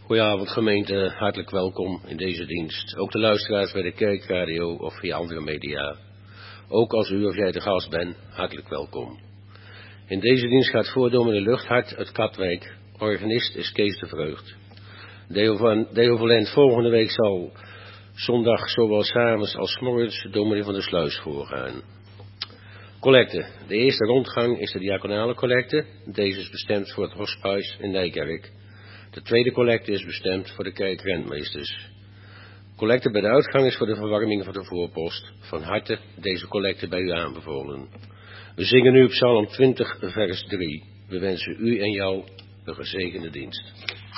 Goedenavond gemeente, hartelijk welkom in deze dienst. Ook de luisteraars bij de kerkradio of via andere media. Ook als u of jij de gast bent, hartelijk welkom. In deze dienst gaat voordominee Luchthart uit Katwijk. Organist is Kees de Vreugd. Deo Valent volgende week zal zondag zowel 's avonds als 's morgens dominee van der Sluis voorgaan. Collecte. De eerste rondgang is de diaconale collecte. Deze is bestemd voor het hospice in Nijkerk. De tweede collecte is bestemd voor de kerkrentmeesters. Collecte bij de uitgang is voor de verwarming van de voorpost. Van harte deze collecte bij u aanbevolen. We zingen nu op Psalm 20 vers 3. We wensen u en jou een gezegende dienst.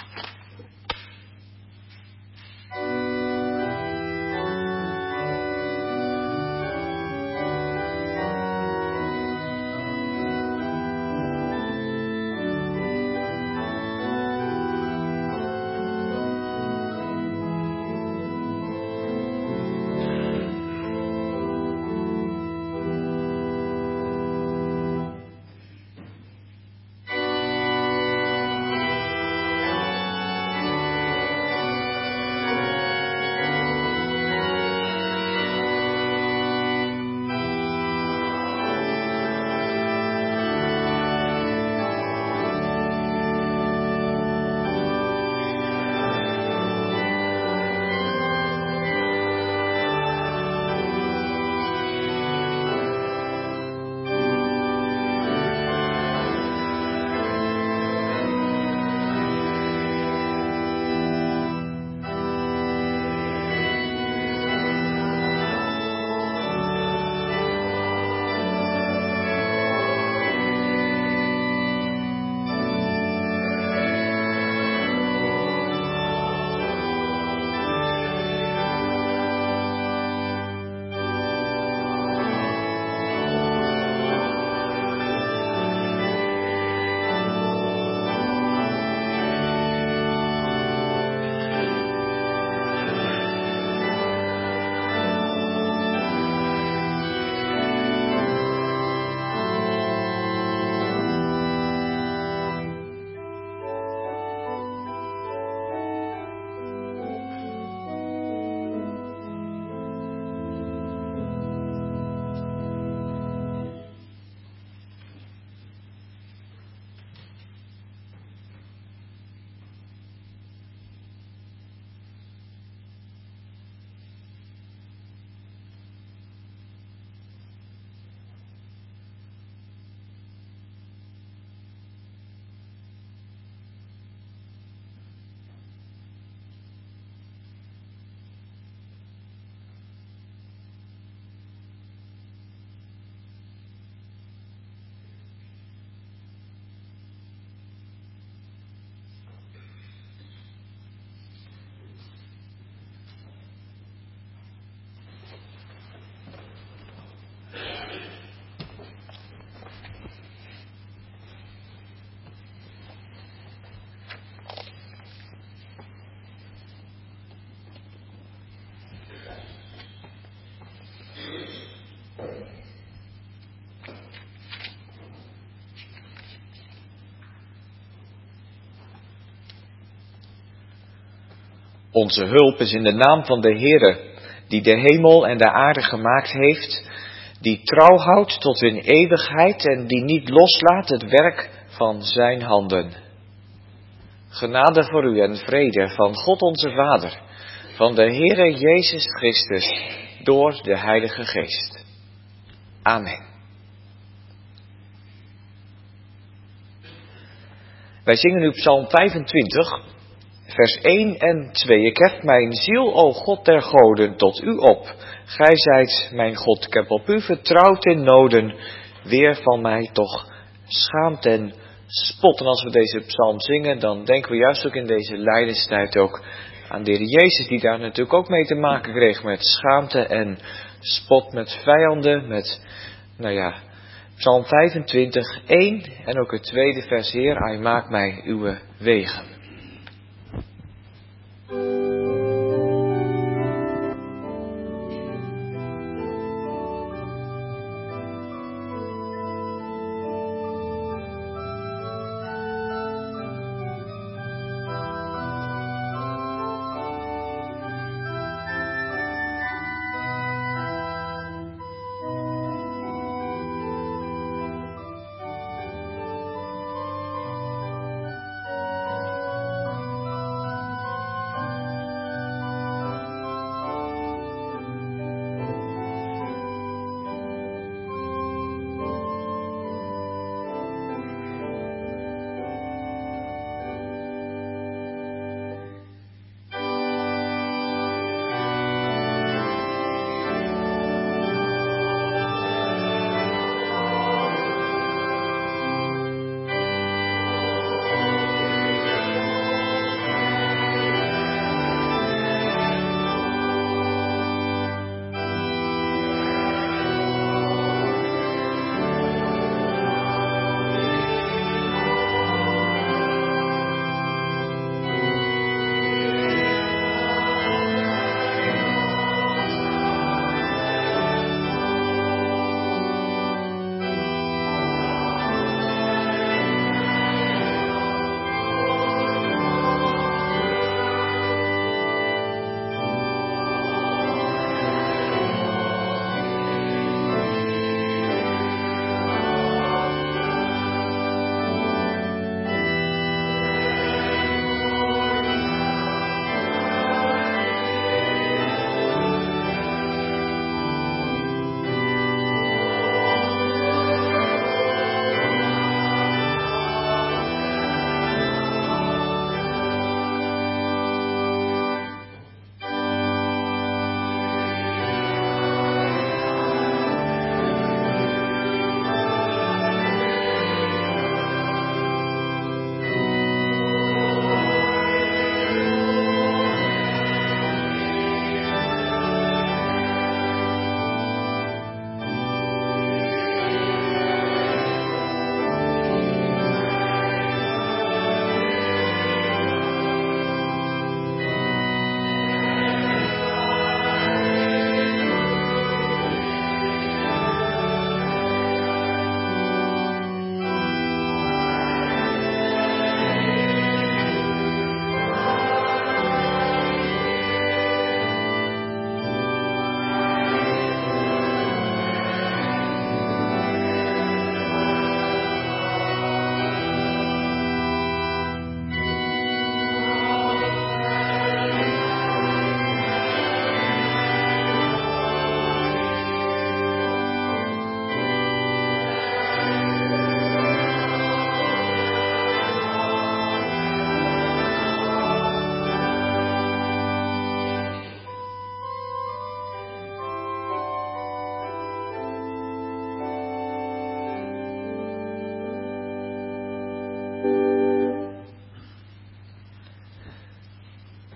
Onze hulp is in de naam van de Heere, die de hemel en de aarde gemaakt heeft, die trouw houdt tot in eeuwigheid en die niet loslaat het werk van zijn handen. Genade voor u en vrede van God onze Vader, van de Heere Jezus Christus, door de Heilige Geest. Amen. Wij zingen nu Psalm 25, vers 1 en 2. Ik hef mijn ziel, o God der goden, tot u op. Gij zijt mijn God, ik heb op u vertrouwd in noden. Weer van mij toch schaamt en spot. En als we deze psalm zingen, dan denken we juist ook in deze lijdenstijd ook aan de Heer Jezus, die daar natuurlijk ook mee te maken kreeg met schaamte en spot, met vijanden, met, Psalm 25, 1 en ook het tweede vers, Heer, hij maakt mij uw wegen.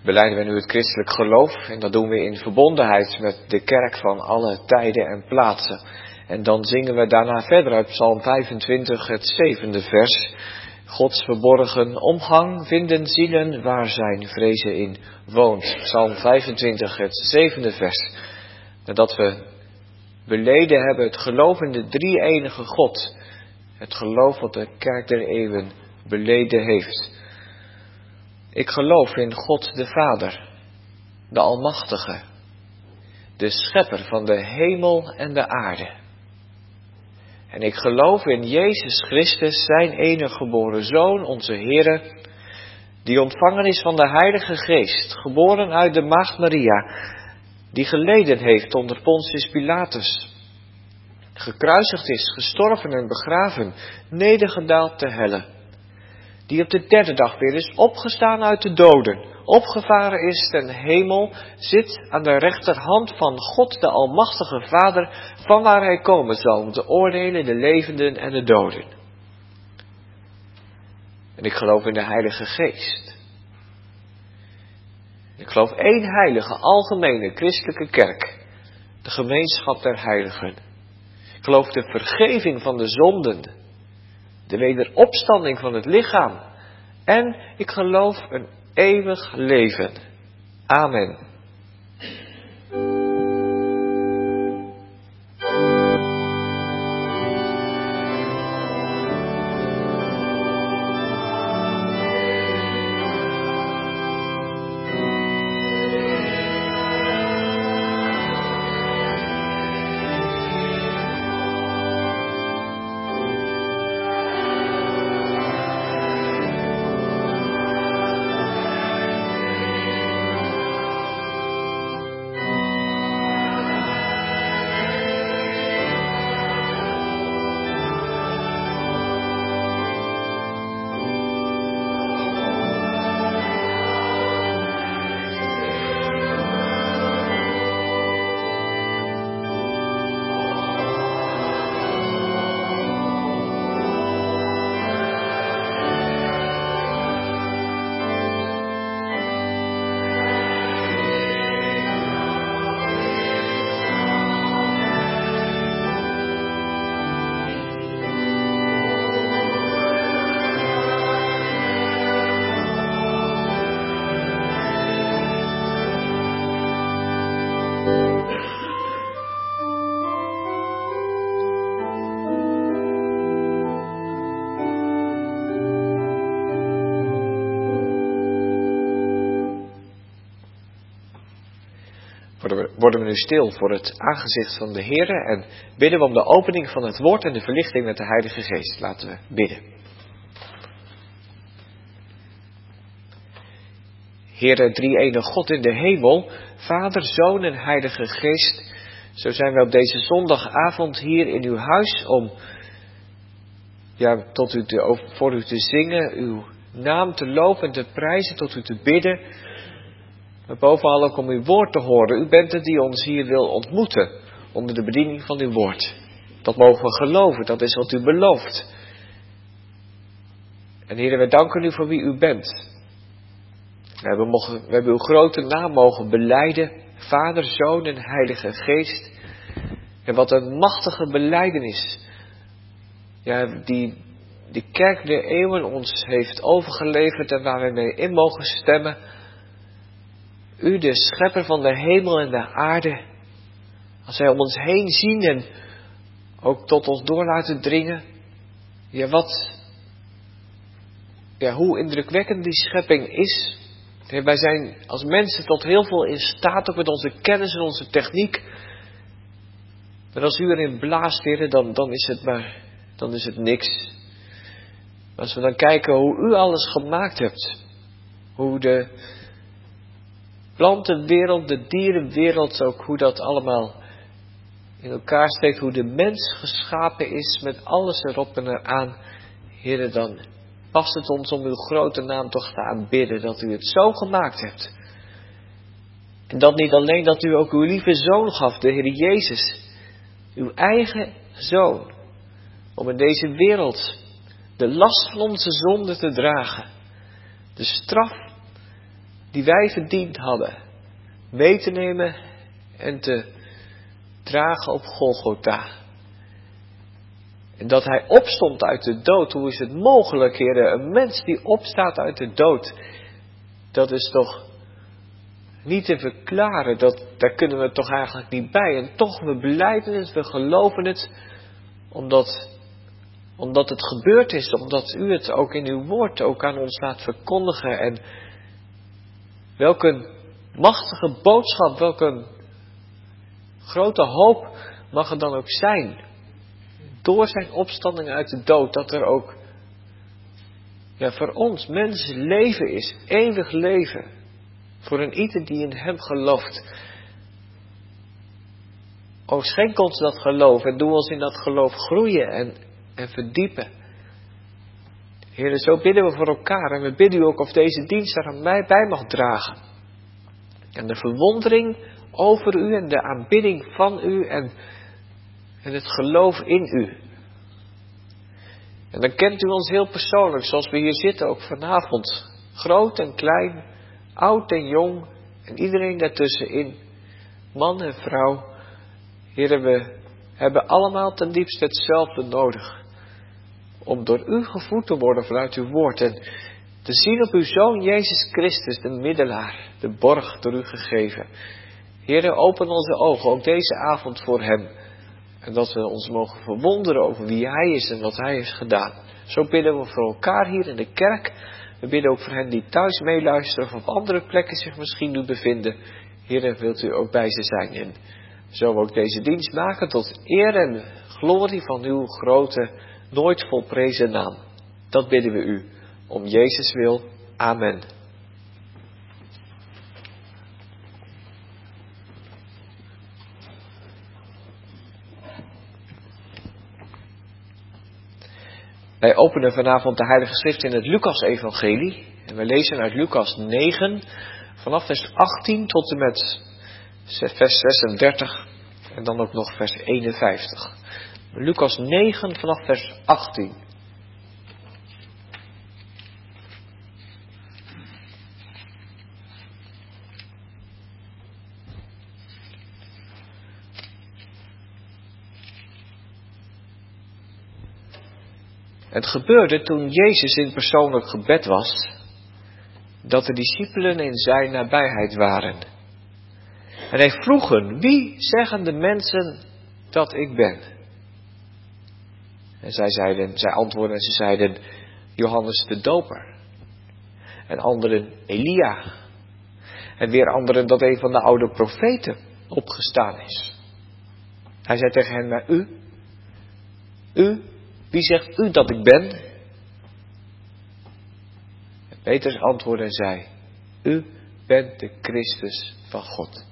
belijden we nu het christelijk geloof. En dat doen we in verbondenheid met de kerk van alle tijden en plaatsen. En dan zingen we daarna verder uit Psalm 25, het 7e vers. Gods verborgen omgang vinden zielen waar zijn vrezen in woont. Psalm 25, het 7e vers. Nadat we beleden hebben het geloof in de drie-enige God. Het geloof wat de kerk der eeuwen beleden heeft. Ik geloof in God de Vader, de Almachtige, de Schepper van de hemel en de aarde. En ik geloof in Jezus Christus, zijn enige geboren Zoon, onze Heere, die ontvangen is van de Heilige Geest, geboren uit de Maagd Maria, die geleden heeft onder Pontius Pilatus, gekruisigd is, gestorven en begraven, nedergedaald te helle, die op de derde dag weer is opgestaan uit de doden, opgevaren is ten hemel, zit aan de rechterhand van God de Almachtige Vader, van waar hij komen zal om te oordelen de levenden en de doden. En ik geloof in de Heilige Geest. Ik geloof één heilige, algemene, christelijke kerk, de gemeenschap der heiligen. Ik geloof de vergeving van de zonden, de wederopstanding van het lichaam. En ik geloof een eeuwig leven. Amen. Worden we nu stil voor het aangezicht van de Heere en bidden we om de opening van het woord en de verlichting met de Heilige Geest. Laten we bidden. Heere, drie-enige God in de hemel, Vader, Zoon en Heilige Geest, zo zijn we op deze zondagavond hier in uw huis om voor u te zingen, uw naam te loven en te prijzen, tot u te bidden. Maar bovenal ook om uw woord te horen. U bent het die ons hier wil ontmoeten onder de bediening van uw woord. Dat mogen we geloven, dat is wat u belooft. En Heer, wij danken u voor wie u bent. We hebben uw grote naam mogen belijden, Vader, Zoon en Heilige Geest. En wat een machtige belijdenis. Ja, die de kerk der eeuwen ons heeft overgeleverd en waar wij mee in mogen stemmen. U, de schepper van de hemel en de aarde, als wij om ons heen zien en ook tot ons door laten dringen. Hoe indrukwekkend die schepping is. Wij zijn als mensen tot heel veel in staat, ook met onze kennis en onze techniek. Maar als u erin blaast, Heer, dan is het niks. Maar als we dan kijken hoe u alles gemaakt hebt, hoe de plantenwereld, de dierenwereld, ook hoe dat allemaal in elkaar steekt, hoe de mens geschapen is met alles erop en eraan. Heere, dan past het ons om uw grote naam toch te aanbidden, dat u het zo gemaakt hebt. En dat niet alleen, dat u ook uw lieve Zoon gaf, de Heer Jezus, uw eigen Zoon, om in deze wereld de last van onze zonde te dragen. De straf die wij verdiend hadden, mee te nemen en te dragen op Golgotha. En dat hij opstond uit de dood. Hoe is het mogelijk, Heer? Een mens die opstaat uit de dood. Dat is toch niet te verklaren. Daar kunnen we toch eigenlijk niet bij. En toch, we belijden het, we geloven het. Omdat het gebeurd is. Omdat u het ook in uw woord ook aan ons laat verkondigen. En welke machtige boodschap, welke grote hoop mag er dan ook zijn. Door zijn opstanding uit de dood, dat er ook voor ons mensen leven is. Eeuwig leven. Voor een ieder die in hem gelooft. O, schenk ons dat geloof en doe ons in dat geloof groeien en verdiepen. Heer, zo bidden we voor elkaar en we bidden u ook of deze dienst daar aan mij bij mag dragen. En de verwondering over u en de aanbidding van u en het geloof in u. En dan kent u ons heel persoonlijk, zoals we hier zitten ook vanavond. Groot en klein, oud en jong en iedereen daartussenin. Man en vrouw. Heren, we hebben allemaal ten diepste hetzelfde nodig. Om door u gevoed te worden vanuit uw woord. En te zien op uw Zoon Jezus Christus, de middelaar, de borg door u gegeven. Heren, open onze ogen, ook deze avond voor hem. En dat we ons mogen verwonderen over wie hij is en wat hij heeft gedaan. Zo bidden we voor elkaar hier in de kerk. We bidden ook voor hen die thuis meeluisteren of op andere plekken zich misschien nu bevinden. Heren, wilt u ook bij ze zijn. En zo ook deze dienst maken tot eer en glorie van uw grote, nooit volprezen naam. Dat bidden we u. Om Jezus wil. Amen. Wij openen vanavond de Heilige Schrift in het Lucas-evangelie. En we lezen uit Lucas 9, vanaf vers 18 tot en met vers 36 en dan ook nog vers 51. Lucas 9 vanaf vers 18. Het gebeurde toen Jezus in persoonlijk gebed was, dat de discipelen in zijn nabijheid waren. En hij vroeg hen, wie zeggen de mensen dat ik ben? En zij antwoordden en ze zeiden, Johannes de Doper. En anderen, Elia. En weer anderen dat een van de oude profeten opgestaan is. Hij zei tegen hen, maar u, wie zegt u dat ik ben? En Petrus antwoordde en zei, u bent de Christus van God.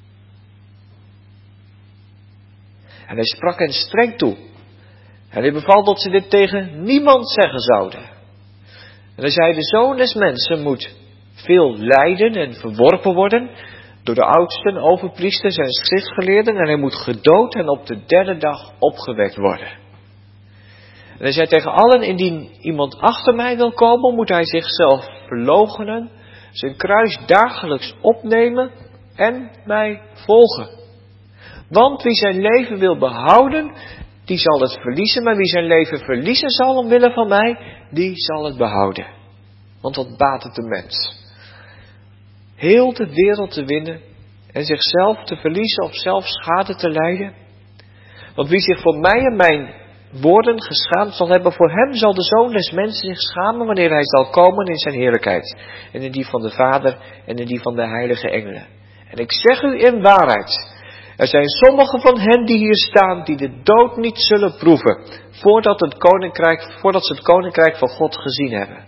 En hij sprak hen streng toe. En hij beval dat ze dit tegen niemand zeggen zouden. En hij zei, de Zoon des Mensen moet veel lijden en verworpen worden door de oudsten, overpriesters en schriftgeleerden. En hij moet gedood en op de derde dag opgewekt worden. En hij zei tegen allen, indien iemand achter mij wil komen, moet hij zichzelf verloochenen, zijn kruis dagelijks opnemen en mij volgen. Want wie zijn leven wil behouden, die zal het verliezen. Maar wie zijn leven verliezen zal omwille van mij, die zal het behouden. Want wat baat het de mens? Heel de wereld te winnen en zichzelf te verliezen of zelf schade te lijden. Want wie zich voor mij en mijn woorden geschaamd zal hebben, voor hem zal de Zoon des Mensen zich schamen wanneer hij zal komen in zijn heerlijkheid. En in die van de Vader en in die van de heilige engelen. En ik zeg u in waarheid, er zijn sommigen van hen die hier staan die de dood niet zullen proeven, voordat ze het koninkrijk van God gezien hebben.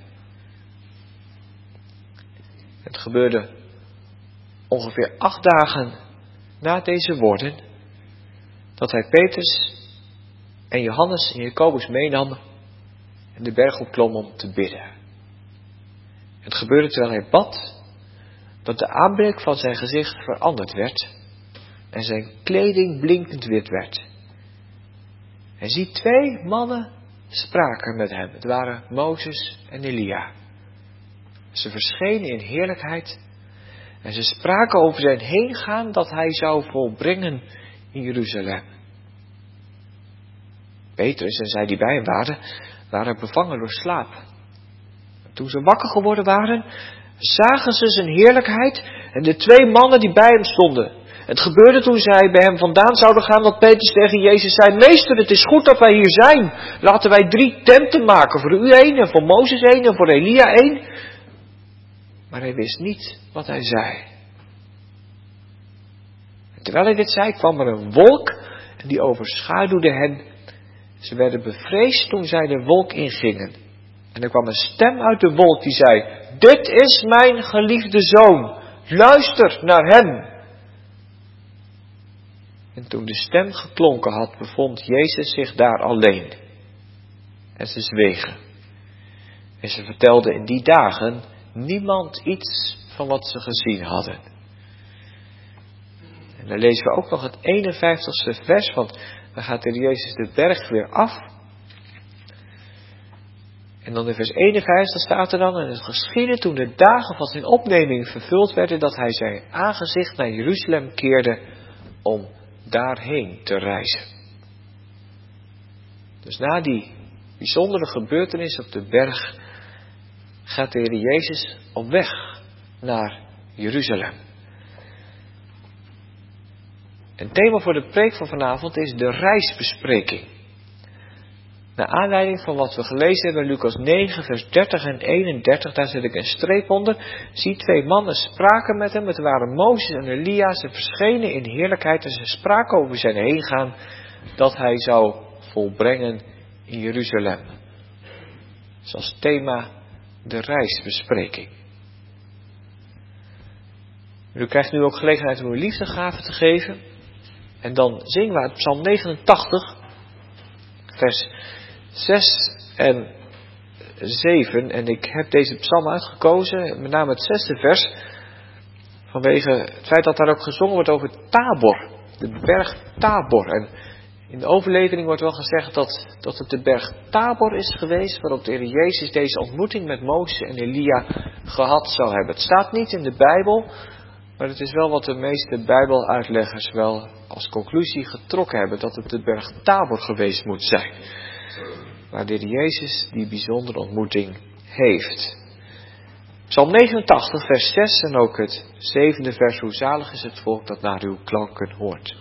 Het gebeurde ongeveer 8 dagen na deze woorden, dat hij Petrus en Johannes en Jacobus meenam en de berg opklom om te bidden. Het gebeurde terwijl hij bad, dat de aanblik van zijn gezicht veranderd werd en zijn kleding blinkend wit werd. En zie, 2 mannen spraken met hem. Het waren Mozes en Elia. Ze verschenen in heerlijkheid En ze spraken over zijn heengaan dat hij zou volbrengen in Jeruzalem. Petrus en zij die bij hem waren bevangen door slaap. Toen ze wakker geworden waren, zagen ze zijn heerlijkheid en de 2 mannen die bij hem stonden. Het gebeurde toen zij bij hem vandaan zouden gaan dat Petrus tegen Jezus zei: Meester, het is goed dat wij hier zijn. Laten wij 3 tenten maken, voor u 1 en voor Mozes 1 en voor Elia 1. Maar hij wist niet wat hij zei. En terwijl hij dit zei, kwam er een wolk en die overschaduwde hen. Ze werden bevreesd toen zij de wolk ingingen. En er kwam een stem uit de wolk die zei: Dit is mijn geliefde zoon, luister naar hem. En toen de stem geklonken had, bevond Jezus zich daar alleen. En ze zwegen. En ze vertelden in die dagen niemand iets van wat ze gezien hadden. En dan lezen we ook nog het 51ste vers, want dan gaat de Jezus de berg weer af. En dan in vers 51 staat er dan: En het geschiedde toen de dagen van zijn opneming vervuld werden, dat hij zijn aangezicht naar Jeruzalem keerde om daarheen te reizen. Dus na die bijzondere gebeurtenis op de berg gaat de Heer Jezus op weg naar Jeruzalem. Het thema voor de preek van vanavond is de reisbespreking. Naar aanleiding van wat we gelezen hebben in Lucas 9, vers 30 en 31, daar zet ik een streep onder. Zie, 2 mannen spraken met hem, het waren Mozes en Elia, ze verschenen in heerlijkheid en ze spraken over zijn heengaan dat hij zou volbrengen in Jeruzalem. Dus als thema de reisbespreking. U krijgt nu ook gelegenheid om uw liefdegave te geven. En dan zingen we uit Psalm 89, vers 6 en 7. En ik heb deze psalm uitgekozen, met name het 6e vers, vanwege het feit dat daar ook gezongen wordt over Tabor, de berg Tabor. En in de overlevering wordt wel gezegd dat het de berg Tabor is geweest, waarop de Heer Jezus deze ontmoeting met Mozes en Elia gehad zou hebben. Het staat niet in de Bijbel, maar het is wel wat de meeste Bijbeluitleggers wel als conclusie getrokken hebben, dat het de berg Tabor geweest moet zijn, waar de Heer Jezus die bijzondere ontmoeting heeft. Psalm 89, vers 6 en ook het 7e vers: Hoe zalig is het volk dat naar uw klanken hoort.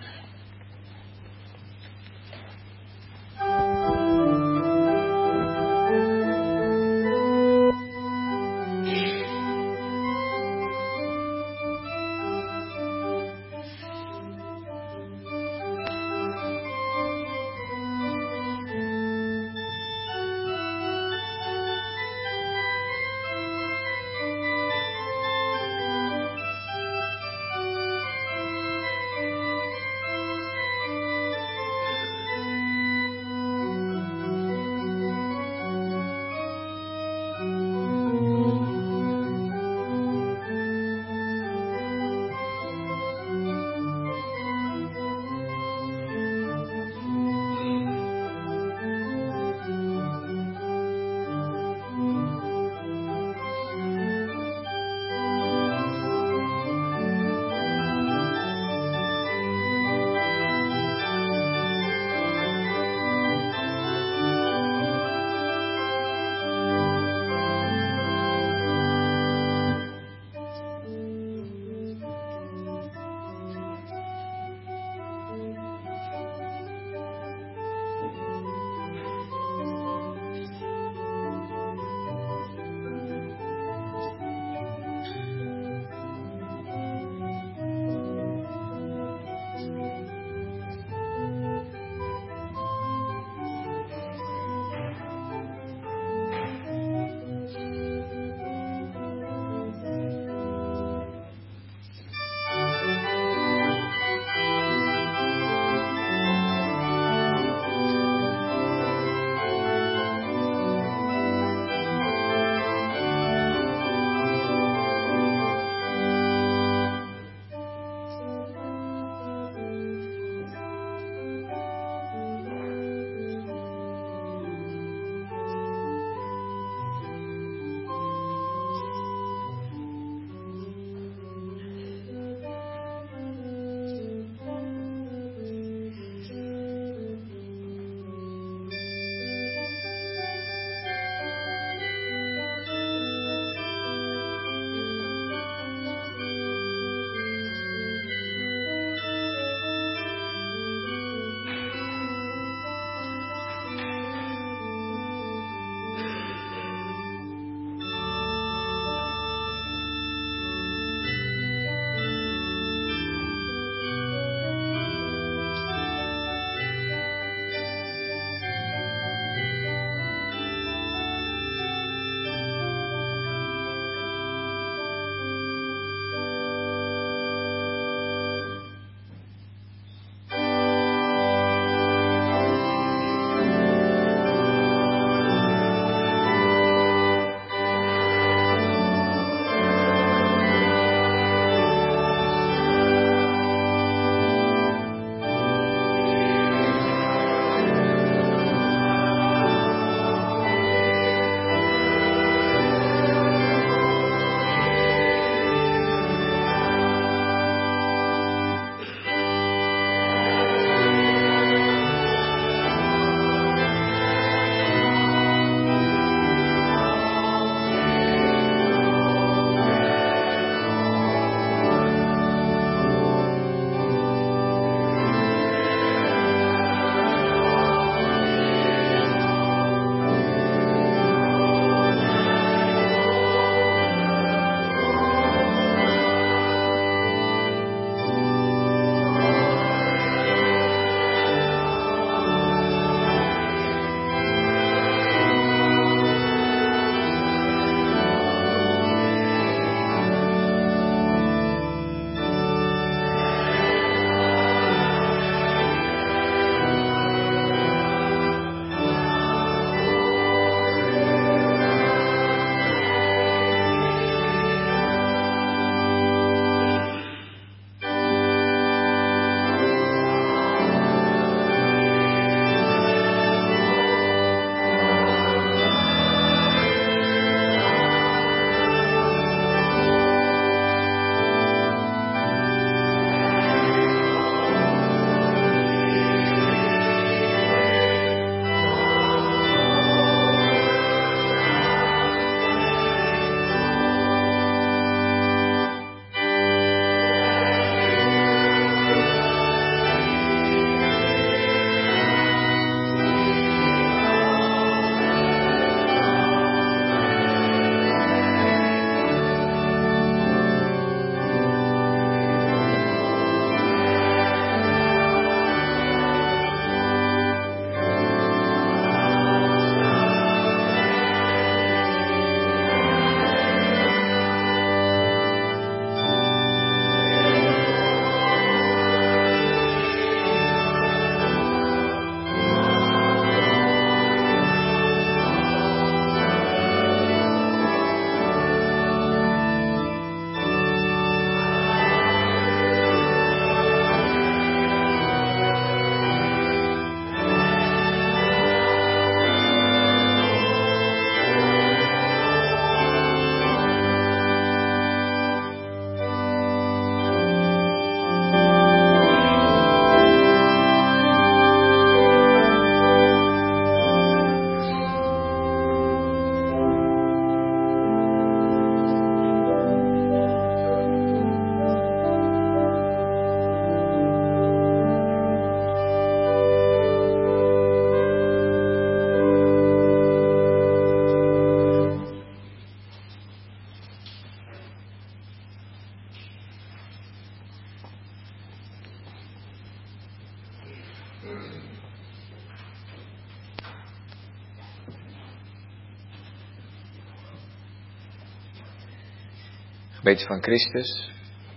Gemeente van Christus.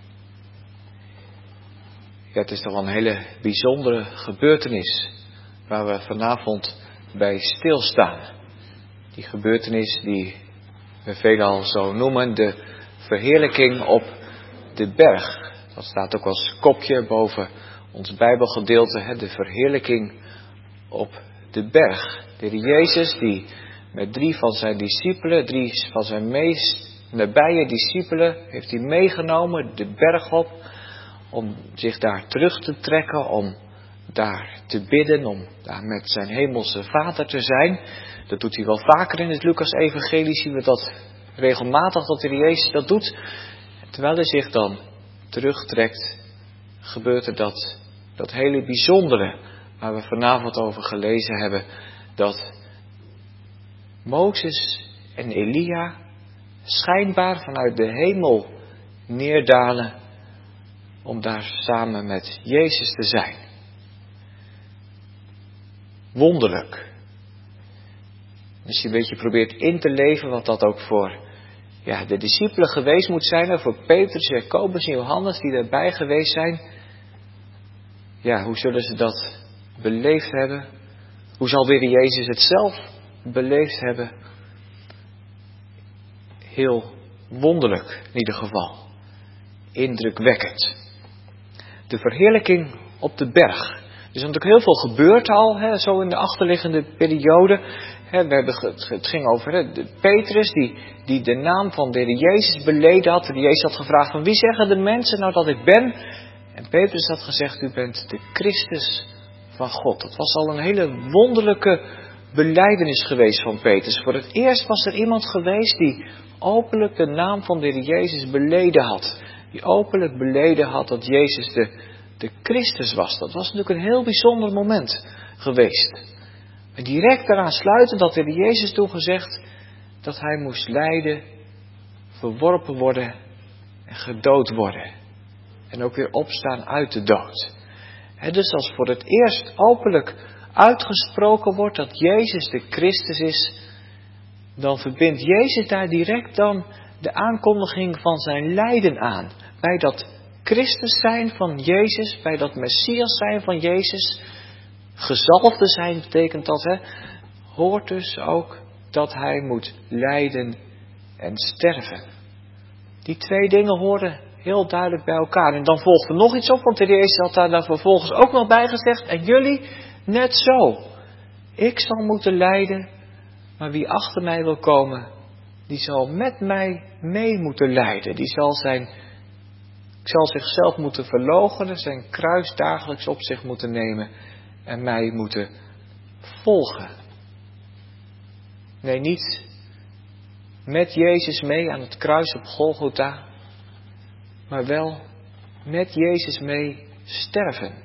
Ja, het is toch wel een hele bijzondere gebeurtenis waar we vanavond bij stilstaan. Die gebeurtenis die we veelal zo noemen, de verheerlijking op de berg. Dat staat ook als kopje boven ons Bijbelgedeelte, de verheerlijking op de berg. De Heer Jezus die met 3 van zijn discipelen, 3 van zijn meest nabije discipelen, heeft hij meegenomen de berg op om zich daar terug te trekken, om daar te bidden, om daar met zijn hemelse Vader te zijn. Dat doet hij wel vaker in het Lucas-evangelie, zien we dat regelmatig dat de Heer Jezus dat doet. Terwijl hij zich dan terugtrekt, gebeurt er dat hele bijzondere waar we vanavond over gelezen hebben, dat Mozes en Elia schijnbaar vanuit de hemel neerdalen om daar samen met Jezus te zijn. Wonderlijk. Als je een beetje probeert in te leven wat dat ook voor de discipelen geweest moet zijn, en voor Petrus, Jacobus en Johannes die erbij geweest zijn. Ja, hoe zullen ze dat beleefd hebben? Hoe zal de Heer Jezus het zelf beleefd hebben? Heel wonderlijk in ieder geval. Indrukwekkend. De verheerlijking op de berg. Er is natuurlijk heel veel gebeurd al, zo in de achterliggende periode. Het ging over de Petrus die de naam van de Heer Jezus beleden had. De Jezus had gevraagd van wie zeggen de mensen nou dat ik ben? En Petrus had gezegd, u bent de Christus van God. Dat was al een hele wonderlijke belijdenis geweest van Petrus. Voor het eerst was er iemand geweest die openlijk de naam van de Heer Jezus beleden had. Die openlijk beleden had dat Jezus de Christus was. Dat was natuurlijk een heel bijzonder moment geweest. En direct daaraan sluiten dat de Heer Jezus toen gezegd dat hij moest lijden, verworpen worden en gedood worden. En ook weer opstaan uit de dood. Dus als voor het eerst openlijk uitgesproken wordt dat Jezus de Christus is, dan verbindt Jezus daar direct dan de aankondiging van zijn lijden aan. Bij dat Christus zijn van Jezus, bij dat Messias zijn van Jezus, gezalfde zijn betekent dat, hoort dus ook dat hij moet lijden en sterven. Die 2 dingen horen heel duidelijk bij elkaar. En dan volgt er nog iets op, want de Heer Jezus had daar vervolgens ook nog bij gezegd, en jullie net zo. Ik zal moeten lijden, maar wie achter mij wil komen, die zal met mij mee moeten lijden. Die zal zichzelf moeten verloochenen, zijn kruis dagelijks op zich moeten nemen en mij moeten volgen. Nee, niet met Jezus mee aan het kruis op Golgotha, maar wel met Jezus mee sterven.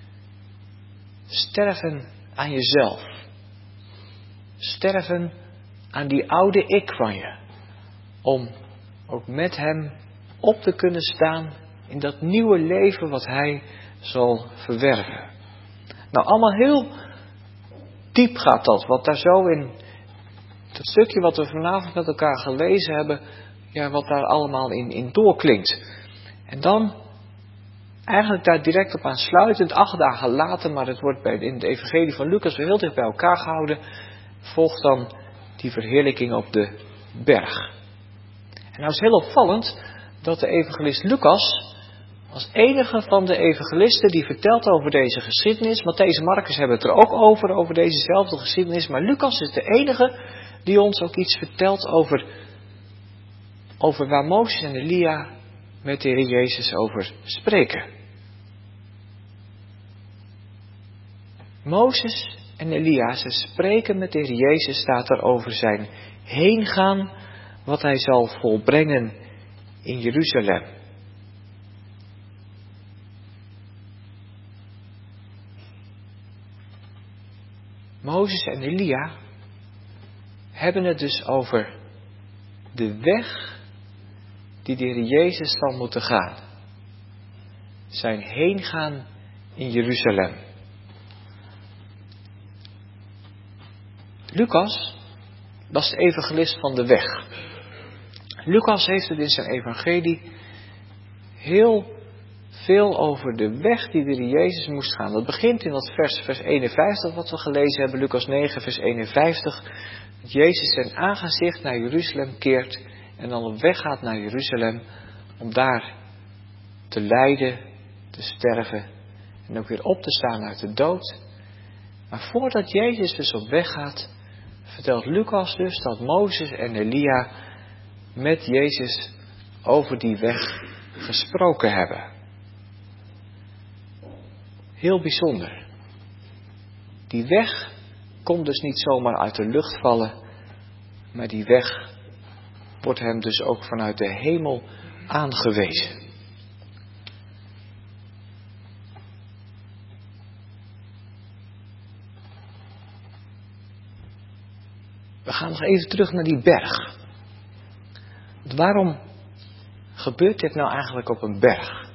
Sterven aan jezelf. Sterven aan die oude ik van je. Om ook met hem op te kunnen staan in dat nieuwe leven wat hij zal verwerven. Nou, allemaal heel diep gaat dat. Wat daar zo in dat stukje wat we vanavond met elkaar gelezen hebben, wat daar allemaal in doorklinkt. En dan eigenlijk daar direct op aansluitend, 8 dagen later, maar het wordt in het evangelie van Lucas weer heel dicht bij elkaar gehouden, volgt dan die verheerlijking op de berg. En nou is heel opvallend dat de evangelist Lucas als enige van de evangelisten die vertelt over deze geschiedenis, Mattheüs en Marcus hebben het er ook over dezezelfde geschiedenis, maar Lucas is de enige die ons ook iets vertelt over waar Mozes en Elia met de Heer Jezus over spreken. Mozes en Elia, ze spreken met de Heer Jezus, staat er over zijn heengaan, wat hij zal volbrengen in Jeruzalem. Mozes en Elia hebben het dus over de weg die de Heer Jezus zal moeten gaan. Zijn heengaan in Jeruzalem. Lucas was de evangelist van de weg. Lucas heeft het in zijn evangelie heel veel over de weg die de Heer Jezus moest gaan. Dat begint in dat vers 51 wat we gelezen hebben, Lucas 9 vers 51. Dat Jezus zijn aangezicht naar Jeruzalem keert en dan op weg gaat naar Jeruzalem om daar te lijden, te sterven en ook weer op te staan uit de dood. Maar voordat Jezus dus op weg gaat, vertelt Lucas dus dat Mozes en Elia met Jezus over die weg gesproken hebben. Heel bijzonder. Die weg komt dus niet zomaar uit de lucht vallen, maar die weg wordt hem dus ook vanuit de hemel aangewezen. We gaan nog even terug naar die berg. Want waarom gebeurt dit nou eigenlijk op een berg?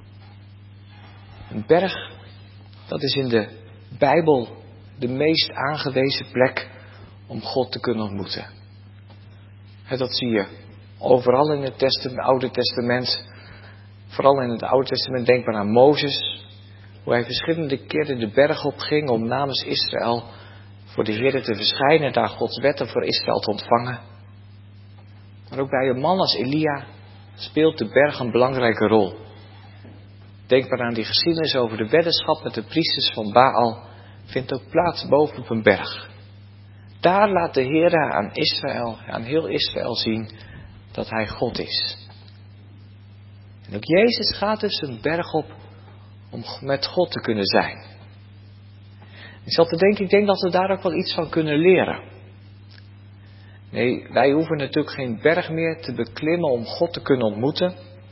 Een berg, dat is in de Bijbel de meest aangewezen plek om God te kunnen ontmoeten. Dat zie je overal in het Oude Testament. Vooral in het Oude Testament, denk maar aan Mozes. Hoe hij verschillende keren de berg op ging om namens Israël voor de Heer te verschijnen, daar Gods wetten voor Israël te ontvangen. Maar ook bij een man als Elia speelt de berg een belangrijke rol. Denk maar aan die geschiedenis over de weddenschap met de priesters van Baal, vindt ook plaats boven op een berg. Daar laat de Heer aan Israël, aan heel Israël zien dat hij God is. En ook Jezus gaat dus een berg op om met God te kunnen zijn. Ik zat te denken, ik denk dat we daar ook wel iets van kunnen leren. Nee, wij hoeven natuurlijk geen berg meer te beklimmen om God te kunnen ontmoeten.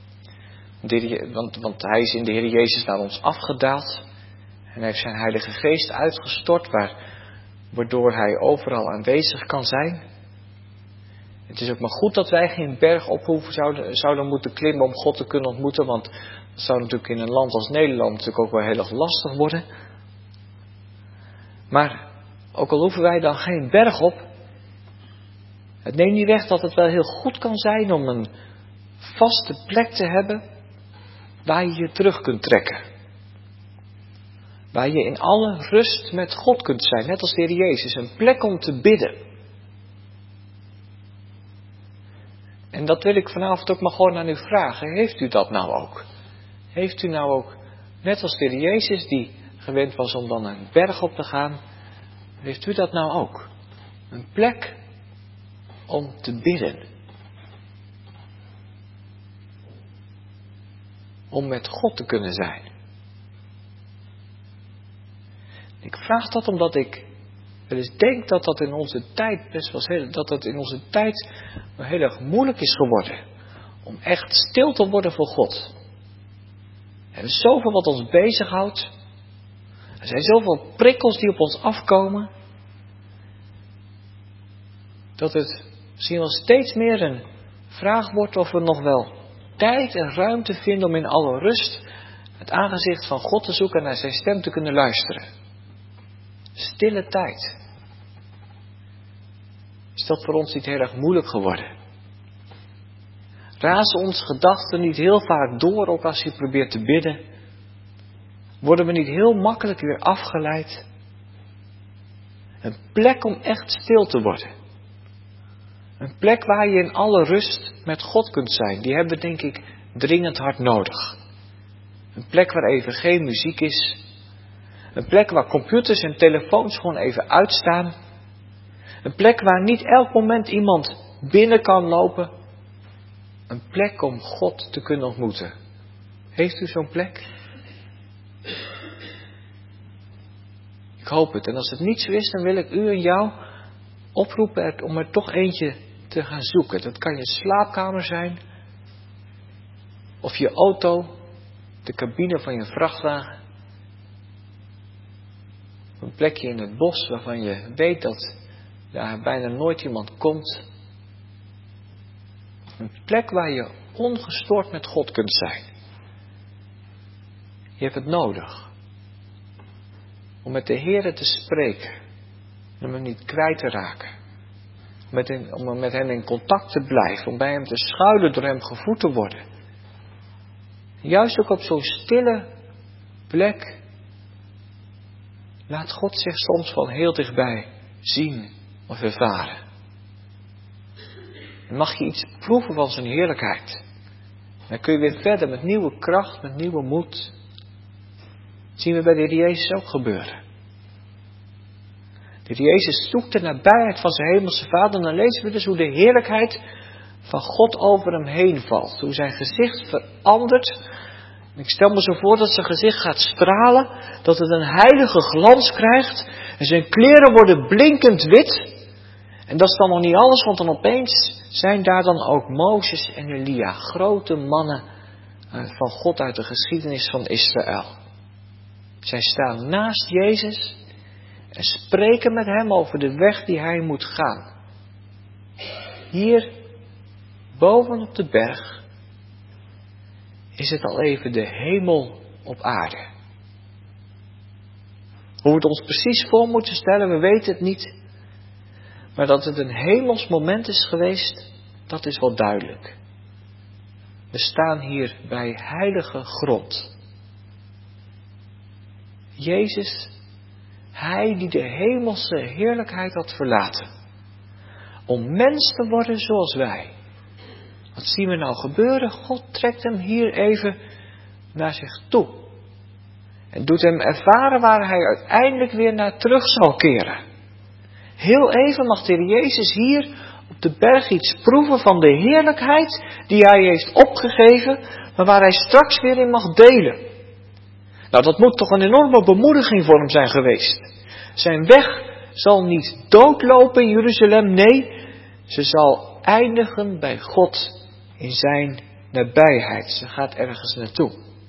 Want hij is in de Heer Jezus naar ons afgedaald. En hij heeft zijn Heilige Geest uitgestort, waardoor hij overal aanwezig kan zijn. Het is ook maar goed dat wij geen berg op zouden moeten klimmen om God te kunnen ontmoeten. Want dat zou natuurlijk in een land als Nederland natuurlijk ook wel heel erg lastig worden. Maar ook al hoeven wij dan geen berg op, het neemt niet weg dat het wel heel goed kan zijn om een vaste plek te hebben waar je je terug kunt trekken. Waar je in alle rust met God kunt zijn, net als de Heer Jezus. Een plek om te bidden. En dat wil ik vanavond ook maar gewoon aan u vragen. Heeft u dat nou ook? Heeft u nou ook, net als de Heer Jezus die gewend was om dan een berg op te gaan, heeft u dat nou ook? Een plek om te bidden. Om met God te kunnen zijn. Ik vraag dat omdat ik wel eens denk dat dat in onze tijd best wel heel erg moeilijk is geworden. Om echt stil te worden voor God. Er is zoveel wat ons bezighoudt. Er zijn zoveel prikkels die op ons afkomen. Dat het misschien wel steeds meer een vraag wordt of we nog wel tijd en ruimte vinden om in alle rust het aangezicht van God te zoeken en naar zijn stem te kunnen luisteren. Stille tijd. Is dat voor ons niet heel erg moeilijk geworden? Razen onze gedachten niet heel vaak door, ook als je probeert te bidden? Worden we niet heel makkelijk weer afgeleid? Een plek om echt stil te worden. Een plek waar je in alle rust met God kunt zijn. Die hebben we denk ik dringend hard nodig. Een plek waar even geen muziek is. Een plek waar computers en telefoons gewoon even uitstaan. Een plek waar niet elk moment iemand binnen kan lopen. Een plek om God te kunnen ontmoeten. Heeft u zo'n plek? Ik hoop het. En als het niet zo is, dan wil ik u en jou oproepen om er toch eentje te gaan zoeken. Dat kan je slaapkamer zijn. Of je auto. De cabine van je vrachtwagen. Een plekje in het bos waarvan je weet dat daar bijna nooit iemand komt. Een plek waar je ongestoord met God kunt zijn. Je hebt het nodig. Om met de Heere te spreken. En om hem niet kwijt te raken. Om met hem in contact te blijven. Om bij hem te schuilen, door hem gevoed te worden. Juist ook op zo'n stille plek laat God zich soms van heel dichtbij zien of ervaren. Dan mag je iets proeven van zijn heerlijkheid. Dan kun je weer verder met nieuwe kracht, met nieuwe moed. Dat zien we bij de Heer Jezus ook gebeuren. De Heer Jezus zoekt de nabijheid van zijn hemelse Vader. En dan lezen we dus hoe de heerlijkheid van God over hem heen valt. Hoe zijn gezicht verandert. Ik stel me zo voor dat zijn gezicht gaat stralen. Dat het een heilige glans krijgt. En zijn kleren worden blinkend wit. En dat is dan nog niet alles, want dan opeens zijn daar dan ook Mozes en Elia. Grote mannen van God uit de geschiedenis van Israël. Zij staan naast Jezus en spreken met hem over de weg die hij moet gaan. Hier, boven op de berg, is het al even de hemel op aarde. Hoe we het ons precies voor moeten stellen, we weten het niet. Maar dat het een hemels moment is geweest, dat is wel duidelijk. We staan hier bij heilige grond. Jezus, hij die de hemelse heerlijkheid had verlaten. Om mens te worden zoals wij. Wat zien we nou gebeuren? God trekt hem hier even naar zich toe. En doet hem ervaren waar hij uiteindelijk weer naar terug zal keren. Heel even mag de Heer Jezus hier op de berg iets proeven van de heerlijkheid die hij heeft opgegeven, maar waar hij straks weer in mag delen. Nou, dat moet toch een enorme bemoediging voor hem zijn geweest. Zijn weg zal niet doodlopen in Jeruzalem, nee, ze zal eindigen bij God in zijn nabijheid. Ze gaat ergens naartoe.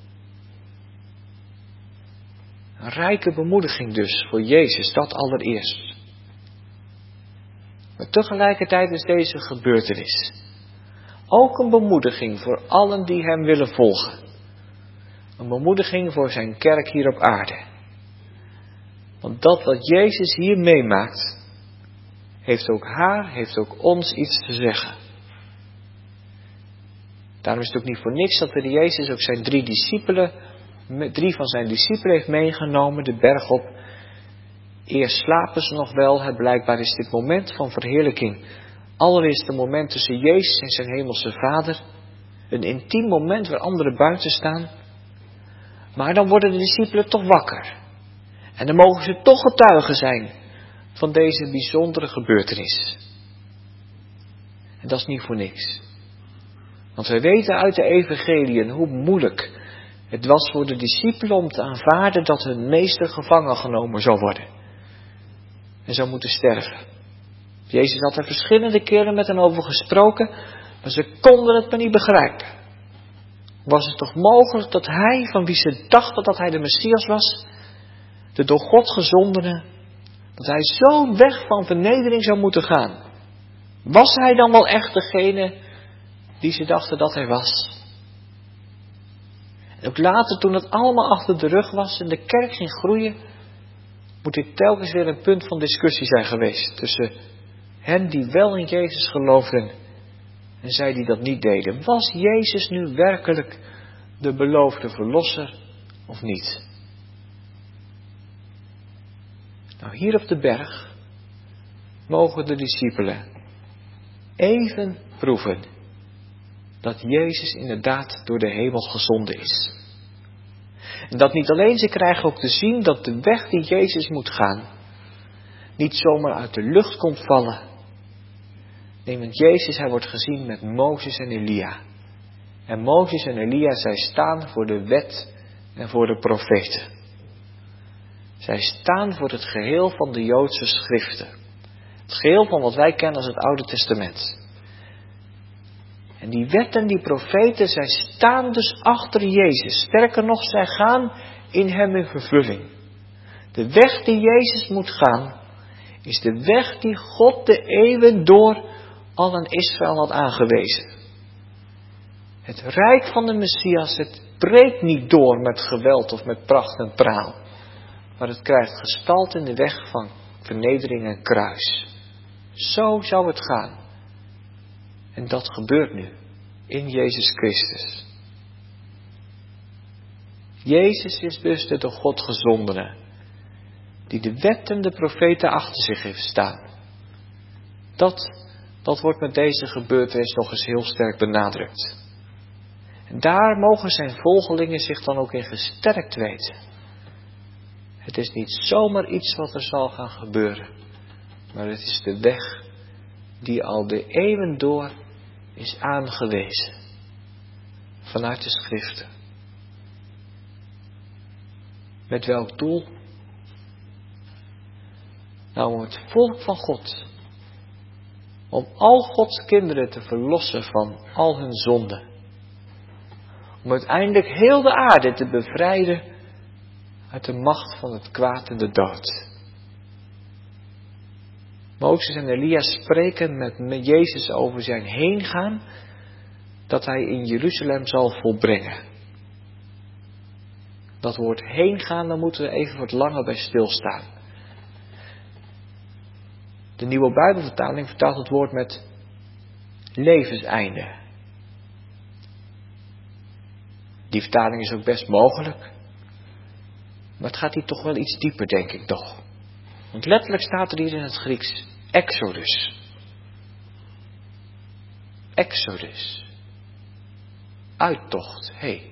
Een rijke bemoediging dus voor Jezus, dat allereerst. Maar tegelijkertijd is deze gebeurtenis ook een bemoediging voor allen die hem willen volgen. Een bemoediging voor zijn kerk hier op aarde. Want dat wat Jezus hier meemaakt, heeft ook ons iets te zeggen. Daarom is het ook niet voor niks dat de Jezus ook zijn drie van zijn discipelen heeft meegenomen de berg op. Eerst slapen ze nog wel, blijkbaar is dit moment van verheerlijking allereerst een moment tussen Jezus en zijn hemelse Vader. Een intiem moment waar anderen buiten staan. Maar dan worden de discipelen toch wakker. En dan mogen ze toch getuigen zijn van deze bijzondere gebeurtenis. En dat is niet voor niks. Want wij weten uit de evangeliën hoe moeilijk het was voor de discipelen om te aanvaarden dat hun meester gevangen genomen zou worden. En zou moeten sterven. Jezus had er verschillende keren met hen over gesproken, maar ze konden het maar niet begrijpen. Was het toch mogelijk dat hij, van wie ze dachten dat hij de Messias was, de door God gezondene, dat hij zo'n weg van vernedering zou moeten gaan? Was hij dan wel echt degene die ze dachten dat hij was? En ook later, toen het allemaal achter de rug was en de kerk ging groeien, moet dit telkens weer een punt van discussie zijn geweest tussen hen die wel in Jezus geloofden en zij die dat niet deden. Was Jezus nu werkelijk de beloofde verlosser of niet? Nou, hier op de berg mogen de discipelen even proeven dat Jezus inderdaad door de hemel gezonden is. En dat niet alleen, ze krijgen ook te zien dat de weg die Jezus moet gaan niet zomaar uit de lucht komt vallen. Nee, want Jezus, hij wordt gezien met Mozes en Elia. En Mozes en Elia, zij staan voor de wet en voor de profeten. Zij staan voor het geheel van de Joodse schriften. Het geheel van wat wij kennen als het Oude Testament. En die wet en die profeten, zij staan dus achter Jezus. Sterker nog, zij gaan in hem in vervulling. De weg die Jezus moet gaan, is de weg die God de eeuwen door al aan Israël had aangewezen. Het rijk van de Messias, het breekt niet door met geweld of met pracht en praal. Maar het krijgt gestalte in de weg van vernedering en kruis. Zo zou het gaan. En dat gebeurt nu in Jezus Christus. Jezus is dus de door God gezondene, die de wet en de profeten achter zich heeft staan. Dat wordt met deze gebeurtenis nog eens heel sterk benadrukt. En daar mogen zijn volgelingen zich dan ook in gesterkt weten. Het is niet zomaar iets wat er zal gaan gebeuren, maar het is de weg die al de eeuwen door is aangewezen vanuit de Schriften. Met welk doel? Nou, om het volk van God, om al Gods kinderen te verlossen van al hun zonden. Om uiteindelijk heel de aarde te bevrijden uit de macht van het kwaad en de dood. Mozes en Elia spreken met Jezus over zijn heengaan, dat hij in Jeruzalem zal volbrengen. Dat woord heengaan, daar moeten we even wat langer bij stilstaan. De Nieuwe Bijbelvertaling vertaalt het woord met levenseinde. Die vertaling is ook best mogelijk. Maar het gaat hier toch wel iets dieper, denk ik toch. Want letterlijk staat er hier in het Grieks Exodus. Exodus. Uittocht.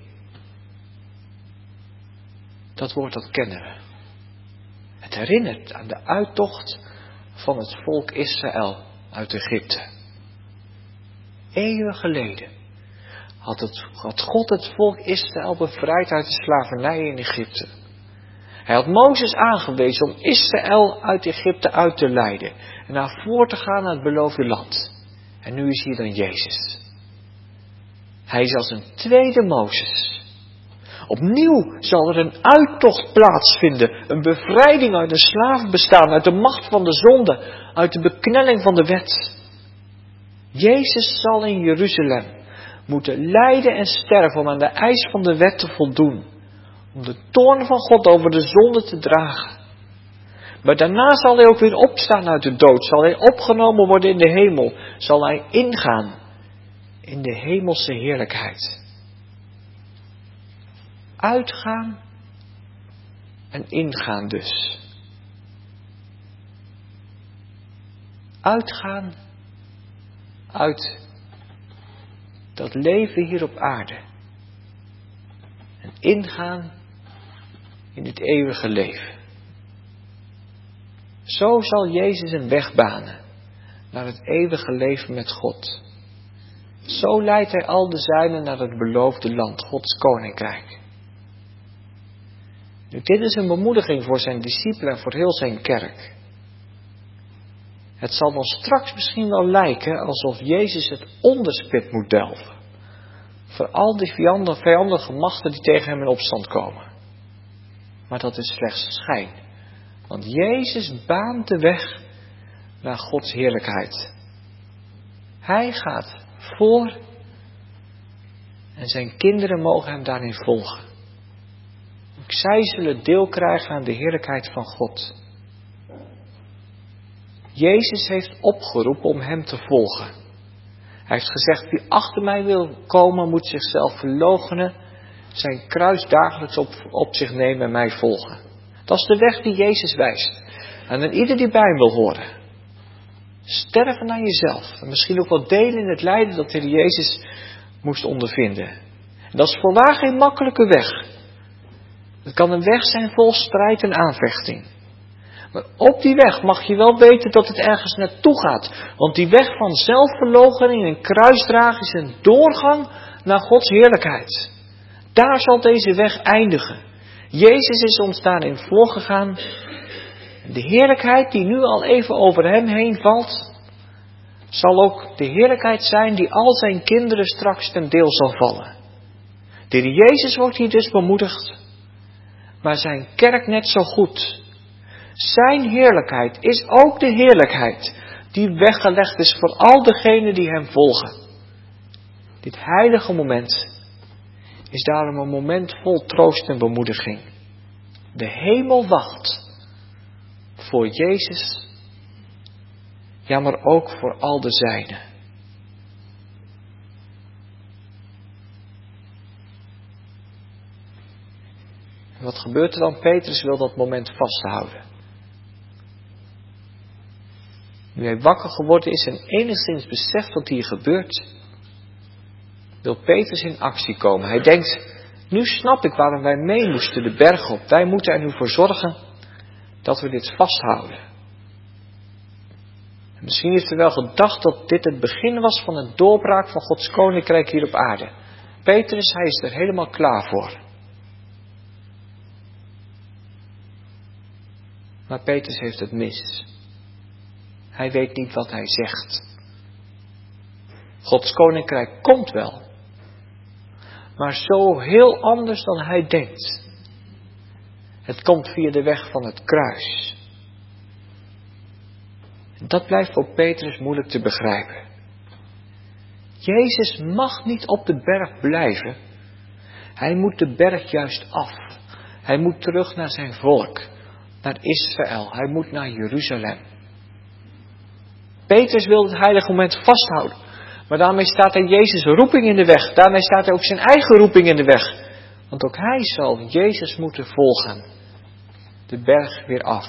Dat woord dat kennen we. Het herinnert aan de uittocht van het volk Israël uit Egypte. Eeuwen geleden had God het volk Israël bevrijd uit de slavernij in Egypte. Hij had Mozes aangewezen om Israël uit Egypte uit te leiden en naar voor te gaan naar het beloofde land. En nu is hier dan Jezus. Hij is als een tweede Mozes. Opnieuw zal er een uittocht plaatsvinden, een bevrijding uit de slavenbestaan, uit de macht van de zonde, uit de beknelling van de wet. Jezus zal in Jeruzalem moeten lijden en sterven om aan de eis van de wet te voldoen. Om de toorn van God over de zonde te dragen. Maar daarna zal hij ook weer opstaan uit de dood. Zal hij opgenomen worden in de hemel. Zal hij ingaan in de hemelse heerlijkheid. Uitgaan en ingaan dus. Uitgaan uit dat leven hier op aarde. En ingaan in het eeuwige leven. Zo zal Jezus een weg banen naar het eeuwige leven met God. Zo leidt hij al de zijnen naar het beloofde land, Gods koninkrijk. Nu, dit is een bemoediging voor zijn discipelen en voor heel zijn kerk. Het zal dan straks misschien wel lijken alsof Jezus het onderspit moet delven. Voor al die vijandige machten die tegen hem in opstand komen. Maar dat is slechts schijn. Want Jezus baant de weg naar Gods heerlijkheid. Hij gaat voor en zijn kinderen mogen hem daarin volgen. Ook zij zullen deel krijgen aan de heerlijkheid van God. Jezus heeft opgeroepen om hem te volgen. Hij heeft gezegd, wie achter mij wil komen moet zichzelf verloochenen, zijn kruis dagelijks op zich nemen en mij volgen. Dat is de weg die Jezus wijst. En aan ieder die bij hem wil horen. Sterven aan jezelf. En misschien ook wel delen in het lijden dat de Heer Jezus moest ondervinden. En dat is voorwaar geen makkelijke weg. Het kan een weg zijn vol strijd en aanvechting. Maar op die weg mag je wel weten dat het ergens naartoe gaat. Want die weg van zelfverloochening en kruisdragen is een doorgang naar Gods heerlijkheid. Daar zal deze weg eindigen. Jezus is ons daarin voorgegaan. De heerlijkheid die nu al even over hem heen valt, zal ook de heerlijkheid zijn die al zijn kinderen straks ten deel zal vallen. De Heer Jezus wordt hier dus bemoedigd, maar zijn kerk net zo goed. Zijn heerlijkheid is ook de heerlijkheid die weggelegd is voor al degenen die hem volgen. Dit heilige moment is daarom een moment vol troost en bemoediging. De hemel wacht voor Jezus Ja, maar ook voor al de zijnen. En wat gebeurt er dan? Petrus wil dat moment vasthouden. Nu hij wakker geworden is en enigszins beseft wat hier gebeurt, wil Petrus in actie komen. Hij denkt, nu snap ik waarom wij mee moesten de berg op. Wij moeten er nu voor zorgen dat we dit vasthouden. En misschien heeft hij wel gedacht dat dit het begin was van een doorbraak van Gods koninkrijk hier op aarde. Petrus, hij is er helemaal klaar voor. Maar Petrus heeft het mis. Hij weet niet wat hij zegt. Gods koninkrijk komt wel. Maar zo heel anders dan hij denkt. Het komt via de weg van het kruis. En dat blijft voor Petrus moeilijk te begrijpen. Jezus mag niet op de berg blijven. Hij moet de berg juist af. Hij moet terug naar zijn volk. Naar Israël. Hij moet naar Jeruzalem. Petrus wil het heilige moment vasthouden. Maar daarmee staat er Jezus' roeping in de weg. Daarmee staat er ook zijn eigen roeping in de weg. Want ook hij zal Jezus moeten volgen. De berg weer af.